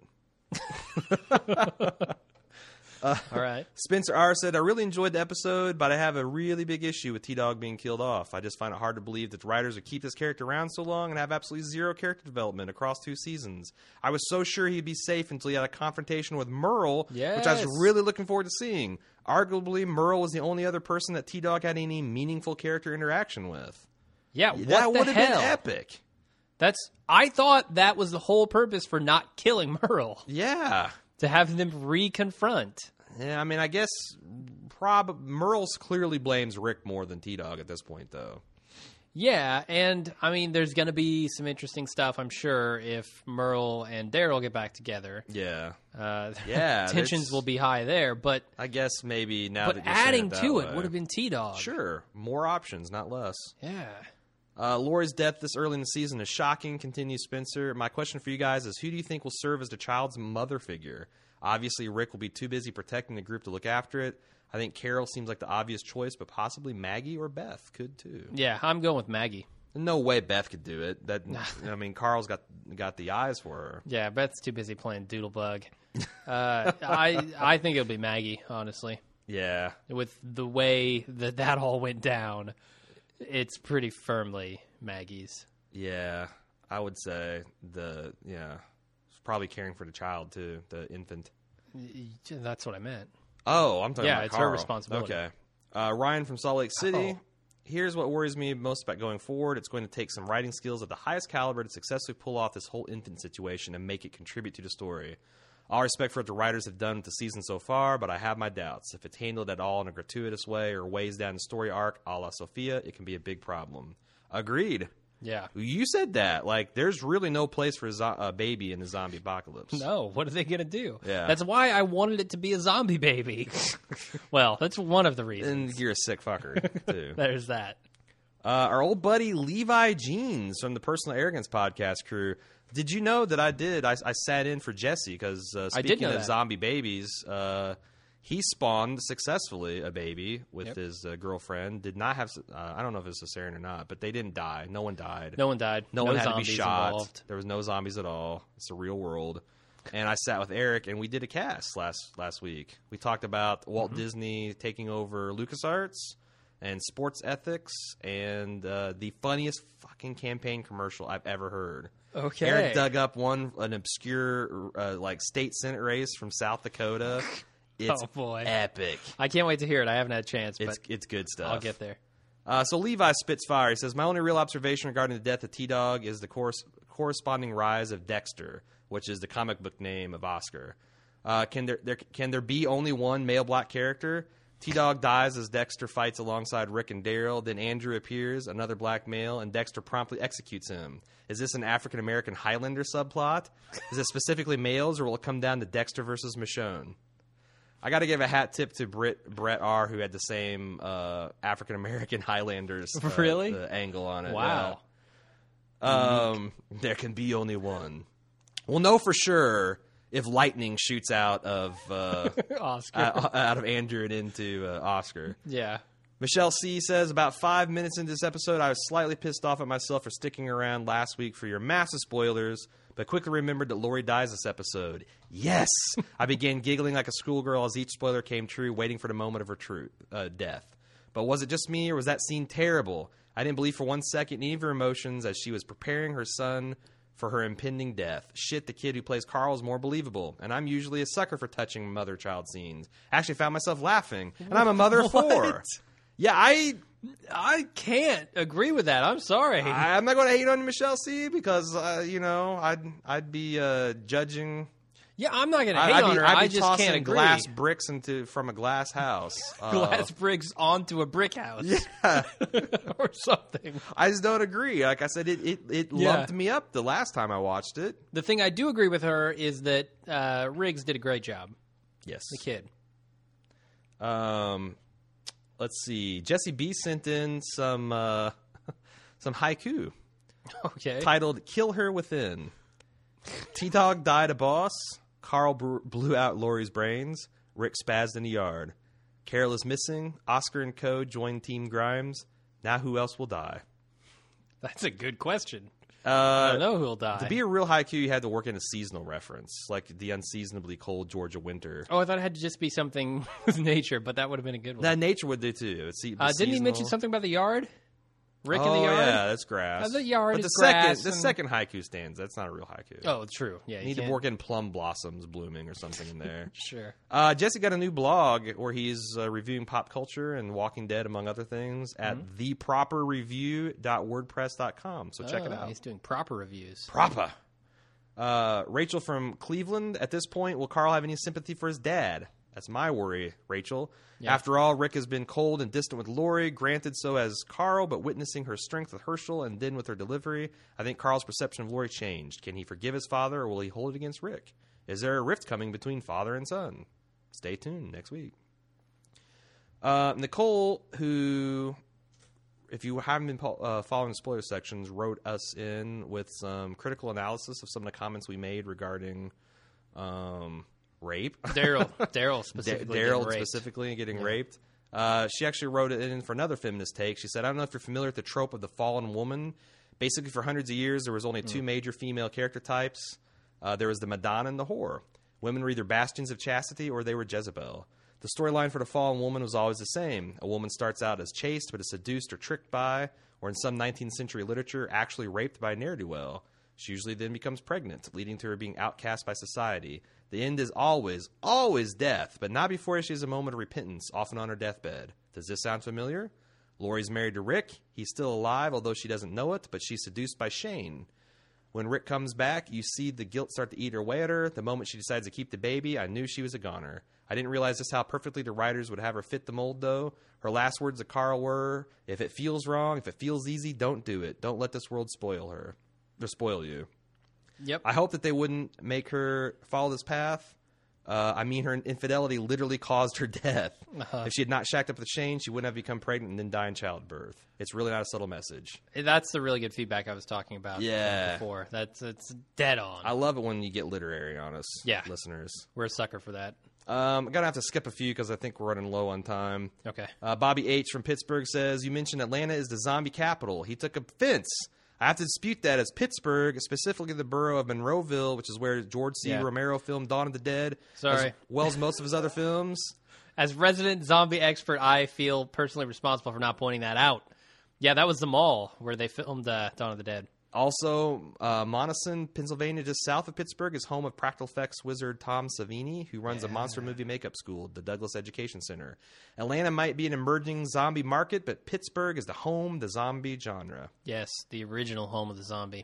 Uh, All right. Spencer R. said, I really enjoyed the episode, but I have a really big issue with T-Dog being killed off. I just find it hard to believe that the writers would keep this character around so long and have absolutely zero character development across two seasons. I was so sure he'd be safe until he had a confrontation with Merle, which I was Yes. really looking forward to seeing. Arguably, Merle was the only other person that T-Dog had any meaningful character interaction with. Yeah, what that the would have hell? been epic. That's I thought that was the whole purpose for not killing Merle, Yeah. to have them re-confront. Yeah, I mean, I guess prob Merle's clearly blames Rick more than T-Dog at this point, though. Yeah, and I mean, there's going to be some interesting stuff, I'm sure, if Merle and Daryl get back together. Yeah. Uh, Yeah, tensions there's- will be high there, but I guess maybe now but that you're saying adding it that to it way. would have been T-Dog. Sure. More options, not less. Yeah. Uh, Lori's death this early in the season is shocking, continues Spencer. My question for you guys is, who do you think will serve as the child's mother figure? Obviously, Rick will be too busy protecting the group to look after it. I think Carol seems like the obvious choice, but possibly Maggie or Beth could too. Yeah, I'm going with Maggie. No way Beth could do it. That I mean, Carl's got got the eyes for her. Yeah, Beth's too busy playing Doodlebug. Uh, I I think it'll be Maggie, honestly. Yeah. With the way that that all went down, it's pretty firmly Maggie's. Yeah. I would say the yeah. probably caring for the child too, the infant. That's what I meant. Oh, I'm talking Yeah, about it's her Carl. responsibility. Okay. Uh, Ryan from Salt Lake City. Oh. Here's what worries me most about going forward. It's going to take some writing skills at the highest caliber to successfully pull off this whole infant situation and make it contribute to the story. All respect for what the writers have done with the season so far, but I have my doubts. If it's handled at all in a gratuitous way or weighs down the story arc a la Sophia, it can be a big problem. Agreed. Yeah. You said that. Like, there's really no place for a, zo- a baby in the zombie apocalypse. No, what are they going to do? Yeah. That's why I wanted it to be a zombie baby. Well, that's one of the reasons. And you're a sick fucker, too. There's that. Uh, our old buddy Levi Jeans from the Personal Arrogance podcast crew. Did you know that I did? I, I sat in for Jesse because uh, I did speaking know of that. zombie babies, uh, he spawned successfully a baby with Yep. his uh, girlfriend. Did not have, uh, I don't know if it was cesarean or not, but they didn't die. No one died. No one died. No, one had to be zombies shot. involved. There was no zombies at all. It's a real world. And I sat with Eric, and we did a cast last last week. We talked about Walt Mm-hmm. Disney taking over LucasArts and sports ethics and uh, the funniest fucking campaign commercial I've ever heard. Okay. Eric dug up one an obscure uh, like state senate race from South Dakota. It's Oh, boy. epic. I can't wait to hear it. I haven't had a chance, but It's it's good stuff. I'll get there. Uh, so Levi spits fire. He says, my only real observation regarding the death of T-Dog is the cor- corresponding rise of Dexter, which is the comic book name of Oscar. Uh, can there, there can there be only one male black character? T-Dog dies as Dexter fights alongside Rick and Daryl. Then Andrew appears, another black male, and Dexter promptly executes him. Is this an African-American Highlander subplot? Is it specifically males, or will it come down to Dexter versus Michonne? I got to give a hat tip to Brit, Brett R., who had the same uh, African-American Highlanders uh, Really? uh, angle on it. Wow. Yeah. Um, there can be only one. We'll know for sure if lightning shoots out of uh, Oscar. out, out of Andrew and into uh, Oscar. yeah. Michelle C. says, about five minutes into this episode, I was slightly pissed off at myself for sticking around last week for your massive spoilers, but quickly remembered that Lori dies this episode. Yes! I began giggling like a schoolgirl as each spoiler came true, waiting for the moment of her true, uh, death. But was it just me, or was that scene terrible? I didn't believe for one second any of her emotions as she was preparing her son for her impending death. Shit, the kid who plays Carl is more believable, and I'm usually a sucker for touching mother-child scenes. I actually found myself laughing, and I'm a mother of four. What? Yeah, I I can't agree with that. I'm sorry. I, I'm not going to hate on Michelle C because uh, you know I'd I'd be uh, judging. yeah, I'm not going to I- hate I'd on be, her. I'd be I just tossing can't agree. glass bricks into from a glass house. Uh, Glass bricks onto a brick house. Yeah, or something. I just don't agree. Like I said, it it, it Yeah. lumped me up the last time I watched it. The thing I do agree with her is that uh, Riggs did a great job. Yes. The kid. Um, let's see. Jesse B sent in some uh, some haiku Okay. titled "Kill Her Within." T-Dog died a boss. Carl br- blew out Lori's brains. Rick spazzed in the yard. Carol is missing. Oscar and Co. joined Team Grimes. Now who else will die? That's a good question. I Uh, don't know who'll die. to be a real haiku, you had to work in a seasonal reference, like the unseasonably cold Georgia winter. oh, I thought it had to just be something with nature, but that would have been a good one. That nature would do too. It's se- uh, didn't he mention seasonal. something about the yard? Rick oh, in the yard? yeah, that's grass. Uh, the yard but is the second, grass the and- second haiku stands. That's not a real haiku. Oh, true. Yeah, you you need to can't- work in plum blossoms blooming or something in there. Sure. Uh, Jesse got a new blog where he's uh, reviewing pop culture and Walking Dead, among other things, at Mm-hmm. the proper review dot wordpress dot com. So check it Oh, out. He's doing proper reviews. Proper. Uh, Rachel from Cleveland. At this point, will Carl have any sympathy for his dad? That's my worry, Rachel. Yeah. After all, Rick has been cold and distant with Lori, granted so has Carl, but witnessing her strength with Herschel and then with her delivery, I think Carl's perception of Lori changed. Can he forgive his father, or will he hold it against Rick? Is there a rift coming between father and son? Stay tuned next week. Uh, Nicole, who, if you haven't been po- uh, following the spoiler sections, wrote us in with some critical analysis of some of the comments we made regarding um, rape. Daryl. Daryl Da- specifically. Daryl getting raped. specifically getting raped. Uh, she actually wrote it in for another feminist take. She said, I don't know if you're familiar with the trope of the fallen woman. Basically, for hundreds of years, there was only two major female character types. Uh, there was the Madonna and the whore. Women were either bastions of chastity or they were Jezebel. The storyline for the fallen woman was always the same. A woman starts out as chaste but is seduced or tricked by, or in some nineteenth century literature, actually raped by a ne'er-do-well. She usually then becomes pregnant, leading to her being outcast by society. The end is always, always death, but not before she has a moment of repentance, often on her deathbed. Does this sound familiar? Laurie's married to Rick. He's still alive, although she doesn't know it, but she's seduced by Shane. When Rick comes back, you see the guilt start to eat away at her. The moment she decides to keep the baby, I knew she was a goner. I didn't realize just how perfectly the writers would have her fit the mold, though. Her last words to Carl were, if it feels wrong, if it feels easy, don't do it. Don't let this world spoil her. Or spoil you. Yep. I hope that they wouldn't make her follow this path. Uh, I mean, her infidelity literally caused her death. Uh-huh. If she had not shacked up with Shane, she wouldn't have become pregnant and then die in childbirth. It's really not a subtle message. That's the really good feedback I was talking about yeah. before. That's it's dead on. I love it when you get literary on us, yeah. listeners. We're a sucker for that. Um, I'm going to have to skip a few because I think we're running low on time. Okay. Uh, Bobby H. from Pittsburgh says, you mentioned Atlanta is the zombie capital. He took offense. I have to dispute that, as Pittsburgh, specifically the borough of Monroeville, which is where George C. Yeah. Romero filmed Dawn of the Dead, Sorry. as well as most of his other films. As resident zombie expert, I feel personally responsible for not pointing that out. Yeah, that was the mall where they filmed uh, Dawn of the Dead. Also, uh, Monessen, Pennsylvania, just south of Pittsburgh, is home of practical effects wizard Tom Savini, who runs yeah. a monster movie makeup school, the Douglas Education Center. Atlanta might be an emerging zombie market, but Pittsburgh is the home of the zombie genre. Yes, the original home of the zombie.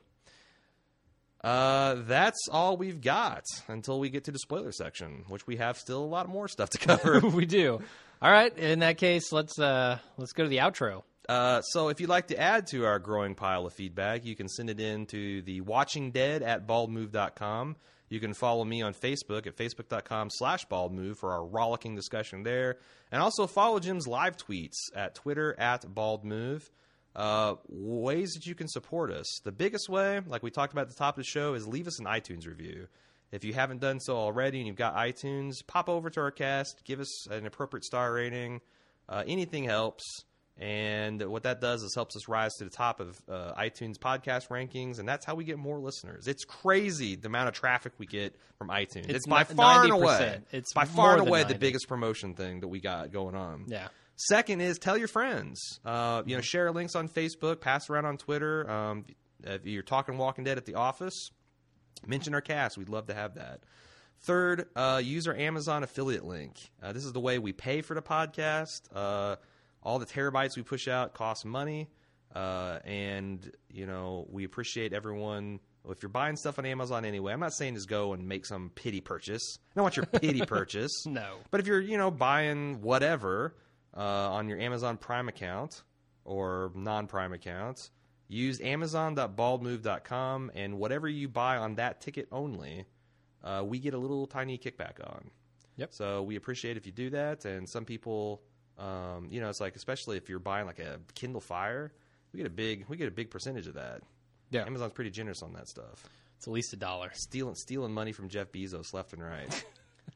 Uh, that's all we've got until we get to the spoiler section, which we have still a lot more stuff to cover. We do. All right, in that case, let's uh, let's go to the outro. Uh, so if you'd like to add to our growing pile of feedback, you can send it in to the Watching Dead at baldmove dot com. You can follow me on Facebook at facebook.com slash baldmove for our rollicking discussion there. And also follow Jim's live tweets at Twitter at baldmove. Uh, ways that you can support us. The biggest way, like we talked about at the top of the show, is leave us an iTunes review. If you haven't done so already and you've got iTunes, pop over to our cast, give us an appropriate star rating. Uh, anything helps. And what that does is helps us rise to the top of uh, iTunes podcast rankings, and that's how we get more listeners. It's crazy the amount of traffic we get from iTunes. It's, it's by far and away, it's by far and away ninety. The biggest promotion thing that we got going on. Yeah. Second is tell your friends. Uh, you know, share links on Facebook, pass around on Twitter. Um, if you're talking Walking Dead at the office, mention our cast. We'd love to have that. Third, uh, use our Amazon affiliate link. Uh, this is the way we pay for the podcast. Uh, All the terabytes we push out cost money, uh, and, you know, we appreciate everyone. If you're buying stuff on Amazon anyway, I'm not saying just go and make some pity purchase. I don't want your pity purchase. No. But if you're, you know, buying whatever uh, on your Amazon Prime account or non-Prime account, use amazon dot baldmove dot com, and whatever you buy on that ticket only, uh, we get a little tiny kickback on. Yep. So we appreciate if you do that, and some people... Um, you know, it's like, especially if you're buying like a Kindle Fire, we get a big we get a big percentage of that. Yeah, Amazon's pretty generous on that stuff. It's at least a dollar. Stealing stealing money from Jeff Bezos left and right.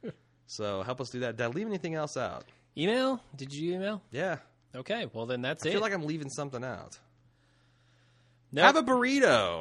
So help us do that. Did I leave anything else out? Email? Did you email? Yeah. Okay, well then that's I it. feel like I'm leaving something out. Nope. Have a burrito.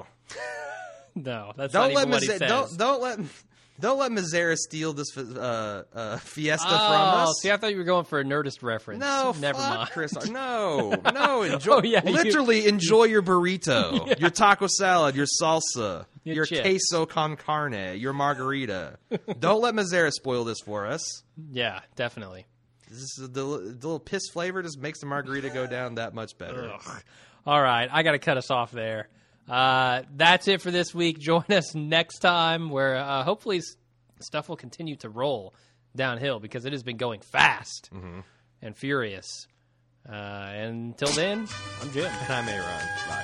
No, that's don't not let even what he Maze- says. don't don't let don't let Mazzara steal this uh, uh, Fiesta oh, from us. See, I thought you were going for a Nerdist reference. No, never fuck mind. Chris. No, no. Enjoy. Oh, yeah, literally you, enjoy your burrito, yeah. your taco salad, your salsa, Your your chips. queso con carne, your margarita. Don't let Mazzara spoil this for us. Yeah, definitely. This is the, the little piss flavor just makes the margarita go down that much better. Ugh. All right, I got to cut us off there. Uh, that's it for this week. Join us next time where uh, hopefully s- stuff will continue to roll downhill because it has been going fast Mm-hmm. and furious. Uh, and until then, I'm Jim. And I'm Aaron. Bye.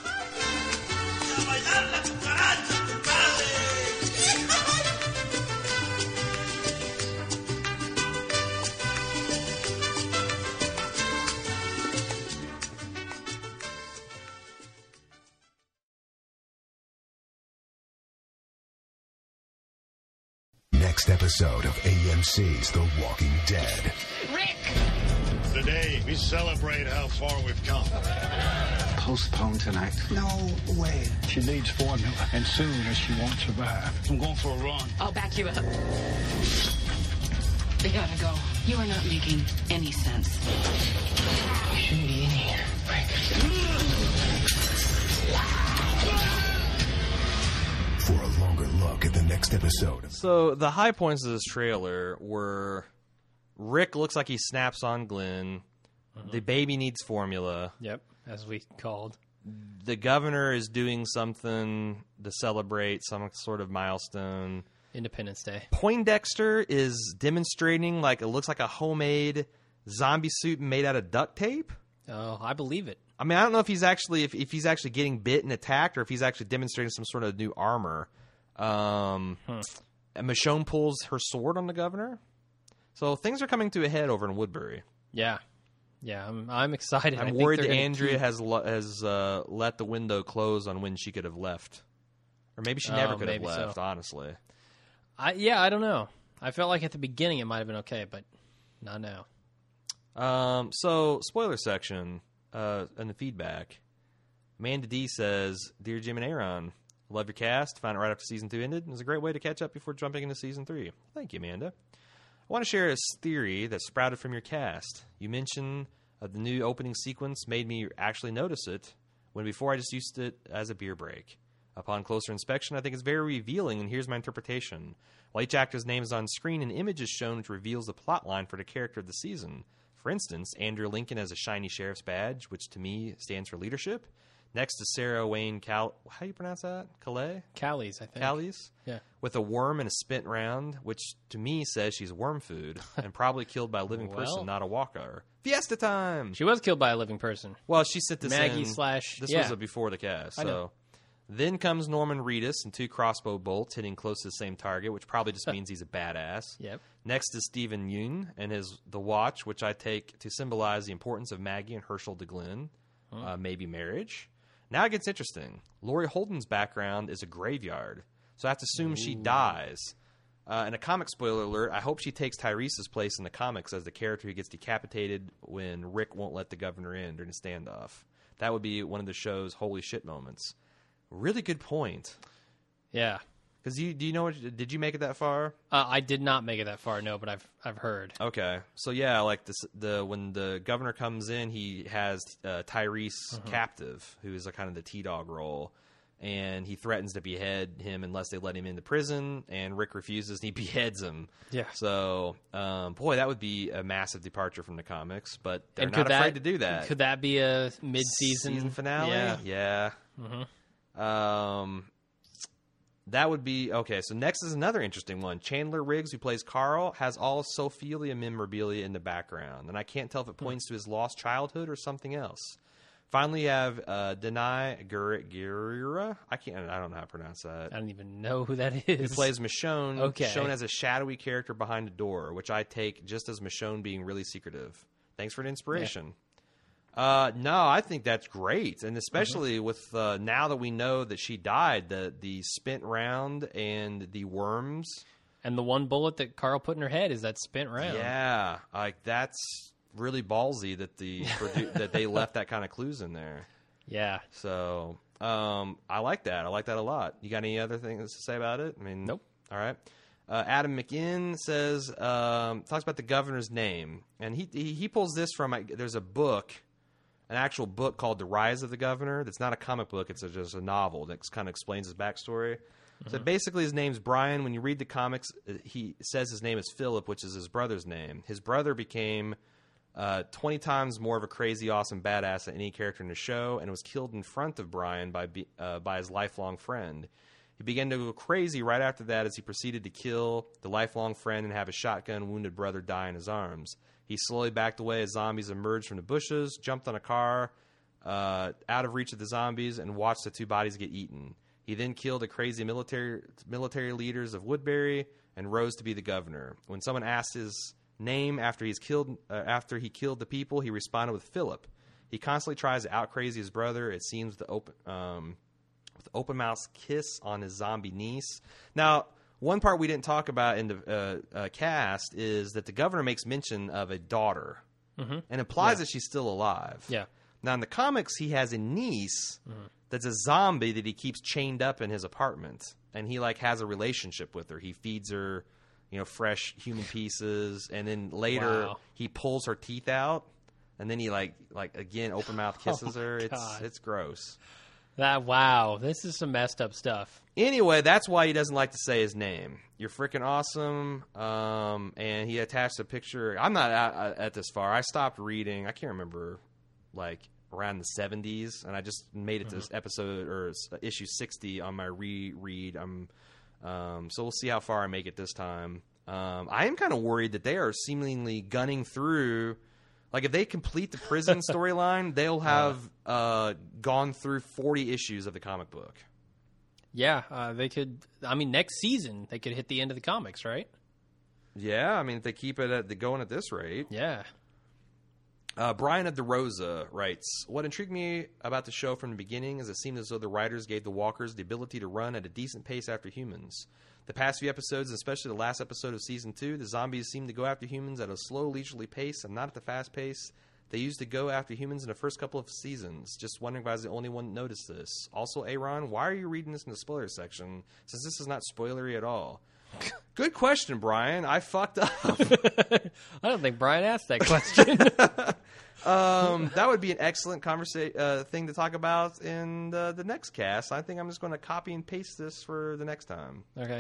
Next episode of A M C's The Walking Dead. Rick! Today, we celebrate how far we've come. Postpone tonight. No way. She needs formula, and soon as she won't survive. I'm going for a run. I'll back you up. We gotta go. You are not making any sense. You shouldn't be in here, Rick. look at the next episode. So the high points of this trailer were Rick looks like he snaps on Glenn. Mm-hmm. The baby needs formula. Yep, as we called. The governor is doing something to celebrate some sort of milestone. Independence Day. Poindexter is demonstrating like it looks like a homemade zombie suit made out of duct tape. Oh, I believe it. I mean, I don't know if he's actually if, if he's actually getting bit and attacked, or if he's actually demonstrating some sort of new armor. Um, hmm. And Michonne pulls her sword on the governor, so things are coming to a head over in Woodbury. Yeah, yeah, I'm I'm excited. I'm I worried think that they're Andrea keep... has lo- has uh, let the window close on when she could have left, or maybe she never Oh, could have maybe left. so. Honestly, I yeah, I don't know. I felt like at the beginning it might have been okay, but not now. Um, so spoiler section uh, in the feedback. Amanda D says, "Dear Jim and Aaron, love your cast. Found it right after season two ended. It was a great way to catch up before jumping into season three. Thank you, Amanda. I want to share a theory that sprouted from your cast. You mentioned uh, the new opening sequence made me actually notice it, when before I just used it as a beer break. Upon closer inspection, I think it's very revealing, and here's my interpretation. While each actor's name is on screen, an image is shown which reveals the plot line for the character of the season. For instance, Andrew Lincoln has a shiny sheriff's badge, which to me stands for leadership. Next is Sarah Wayne Cal... How do you pronounce that? Calais? Callies, I think. Callies? Yeah. With a worm and a spent round, which to me says she's worm food, and probably killed by a living Well. person, not a walker. Fiesta time! She was killed by a living person. Well, she sent this Maggie in... slash... This yeah. was a before the cast, I so... know. Then comes Norman Reedus and two crossbow bolts hitting close to the same target, which probably just means he's a badass. Yep. Next is Stephen Yeun and his The Watch, which I take to symbolize the importance of Maggie and Herschel de Glynn, Huh. uh, maybe marriage. Now it gets interesting. Laurie Holden's background is a graveyard, so I have to assume she dies. Uh, and a comic spoiler alert, I hope she takes Tyrese's place in the comics as the character who gets decapitated when Rick won't let the governor in during the standoff. That would be one of the show's holy shit moments. Really good point. Yeah. Because you do you know what, did you make it that far? Uh, I did not make it that far, no, but I've I've heard. Okay, so yeah, like this, the when the governor comes in, he has uh, Tyrese Uh-huh. captive, who is a kind of the T-Dog role, and he threatens to behead him unless they let him into prison, and Rick refuses, and he beheads him. Yeah. So, um, boy, that would be a massive departure from the comics, but they're And not could afraid that- to do that. Could that be a mid-season Season finale? Yeah. Yeah. Mm-hmm. Um, that would be okay. So next is another interesting one. Chandler Riggs, who plays Carl, has all Ophelia memorabilia in the background, and I can't tell if it points to his lost childhood or something else. Finally, you have uh, Denai Guerrera. I can't. I don't know how to pronounce that. I don't even know who that is. Who plays Michonne? Okay. Shown as a shadowy character behind a door, which I take just as Michonne being really secretive. Thanks for the inspiration. Uh, no, I think that's great, and especially with uh, now that we know that she died, the the spent round and the worms, and the one bullet that Carl put in her head is that spent round. Yeah, like that's really ballsy that the produ- that they left that kind of clues in there. Yeah. So um, I like that. I like that a lot. You got any other things to say about it? I mean, nope. All right. Uh, Adam McInn says um, talks about the governor's name, and he he, he pulls this from. There's a book. An actual book called The Rise of the Governor. That's not a comic book. It's a, just a novel that kind of explains his backstory. Mm-hmm. So basically his name's Brian. When you read the comics, he says his name is Philip, which is his brother's name. His brother became uh, twenty times more of a crazy, awesome badass than any character in the show, and was killed in front of Brian by, uh, by his lifelong friend. He began to go crazy right after that as he proceeded to kill the lifelong friend and have his shotgun wounded brother die in his arms. He slowly backed away as zombies emerged from the bushes, jumped on a car uh, out of reach of the zombies, and watched the two bodies get eaten. He then killed the crazy military military leaders of Woodbury and rose to be the governor. When someone asked his name after he's killed uh, after he killed the people, he responded with Philip. He constantly tries to out crazy his brother. It seems the open um, with open mouth kiss on his zombie niece. Now, one part we didn't talk about in the uh, uh, cast is that the governor makes mention of a daughter mm-hmm. and implies yeah. that she's still alive. Yeah. Now, in the comics, he has a niece mm-hmm. that's a zombie that he keeps chained up in his apartment, and he like has a relationship with her. He feeds her, you know, fresh human pieces, and then later Wow. he pulls her teeth out, and then he like like again open mouth kisses Oh, her. It's God. it's gross. That wow, this is some messed up stuff. Anyway, that's why he doesn't like to say his name. You're freaking awesome. Um, and he attached a picture. I'm not at, at this far. I stopped reading. I can't remember, like, around the seventies, and I just made it to this episode or issue sixty on my reread. I'm, um, so we'll see how far I make it this time. Um, I am kind of worried that they are seemingly gunning through. Like, if they complete the prison storyline, they'll have uh, gone through forty issues of the comic book. Yeah, uh, they could. I mean, next season they could hit the end of the comics, right? Yeah, I mean, if they keep it at the going at this rate. Yeah. Uh, Brian of the Rosa writes, "What intrigued me about the show from the beginning is it seemed as though the writers gave the walkers the ability to run at a decent pace after humans. The past few episodes, especially the last episode of season two, the zombies seem to go after humans at a slow, leisurely pace and not at the fast pace they used to go after humans in the first couple of seasons. Just wondering if I was the only one that noticed this. Also, Aaron, why are you reading this in the spoiler section, since this is not spoilery at all?" Good question, Brian. I fucked up. I don't think Brian asked that question. um, that would be an excellent conversa- uh, thing to talk about in the, the next cast. I think I'm just going to copy and paste this for the next time. Okay.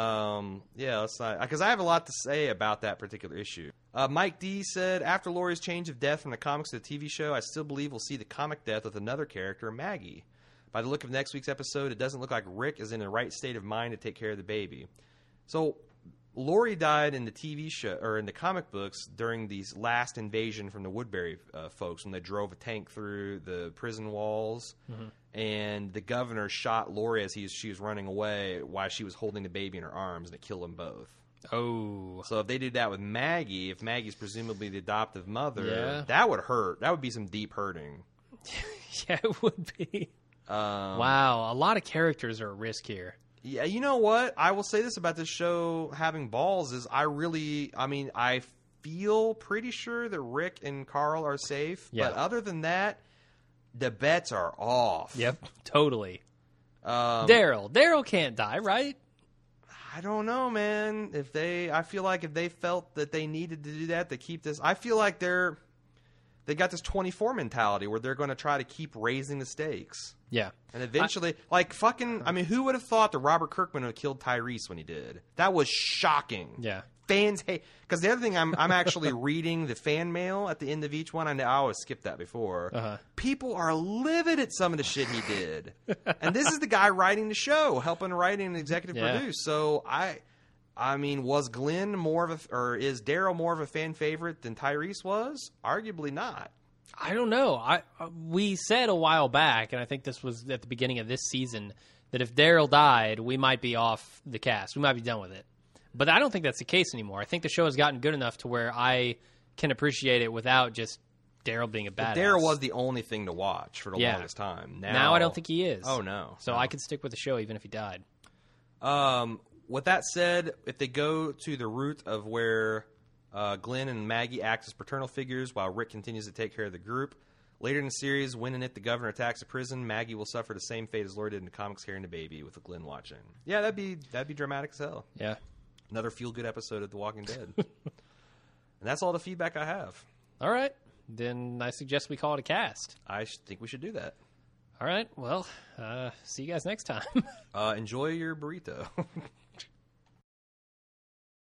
Um, yeah, let's not, because I have a lot to say about that particular issue. Uh, Mike D said, "After Laurie's change of death from the comics to the T V show, I still believe we'll see the comic death with another character, Maggie. By the look of next week's episode, it doesn't look like Rick is in the right state of mind to take care of the baby." So, Laurie died in the T V show, or in the comic books, during the last invasion from the Woodbury uh, folks when they drove a tank through the prison walls, mm-hmm. and the governor shot Laurie as he was, she was running away while she was holding the baby in her arms, and it killed them both. Oh. So if they did that with Maggie, if Maggie's presumably the adoptive mother, yeah. that would hurt. That would be some deep hurting. Yeah, it would be. Um, wow, a lot of characters are at risk here. Yeah, you know what? I will say this about this show having balls is I really, I mean, I feel pretty sure that Rick and Carl are safe. Yeah. But other than that, the bets are off. Yep, totally. Um, Daryl. Daryl can't die, right? I don't know, man. If they, I feel like if they felt that they needed to do that to keep this, I feel like they're, they got this twenty-four mentality where they're going to try to keep raising the stakes. Yeah. And eventually, I, like, fucking, I mean, who would have thought that Robert Kirkman would have killed Tyrese when he did? That was shocking. Yeah. Fans hate, because the other thing, I'm I'm actually reading the fan mail at the end of each one. I know I always skipped that before. Uh-huh. People are livid at some of the shit he did. And this is the guy writing the show, helping write and executive yeah. produce. So I, I mean, was Glenn more of a, or is Daryl more of a fan favorite than Tyrese was? Arguably not. I don't know. I uh, we said a while back, and I think this was at the beginning of this season, that if Daryl died, we might be off the cast. We might be done with it. But I don't think that's the case anymore. I think the show has gotten good enough to where I can appreciate it without just Daryl being a badass. Daryl was the only thing to watch for the yeah. longest time. Now, now I don't think he is. Oh, no. So no. I could stick with the show even if he died. Um, with that said, if they go to the route of where uh, Glenn and Maggie act as paternal figures while Rick continues to take care of the group, later in the series, when and if the governor attacks a prison, Maggie will suffer the same fate as Laurie did in the comics carrying the baby with Glenn watching. Yeah, that'd be that'd be dramatic as hell. Yeah. Another feel-good episode of The Walking Dead. And that's all the feedback I have. All right. Then I suggest we call it a cast. I sh- think we should do that. All right. Well, uh, see you guys next time. uh, enjoy your burrito.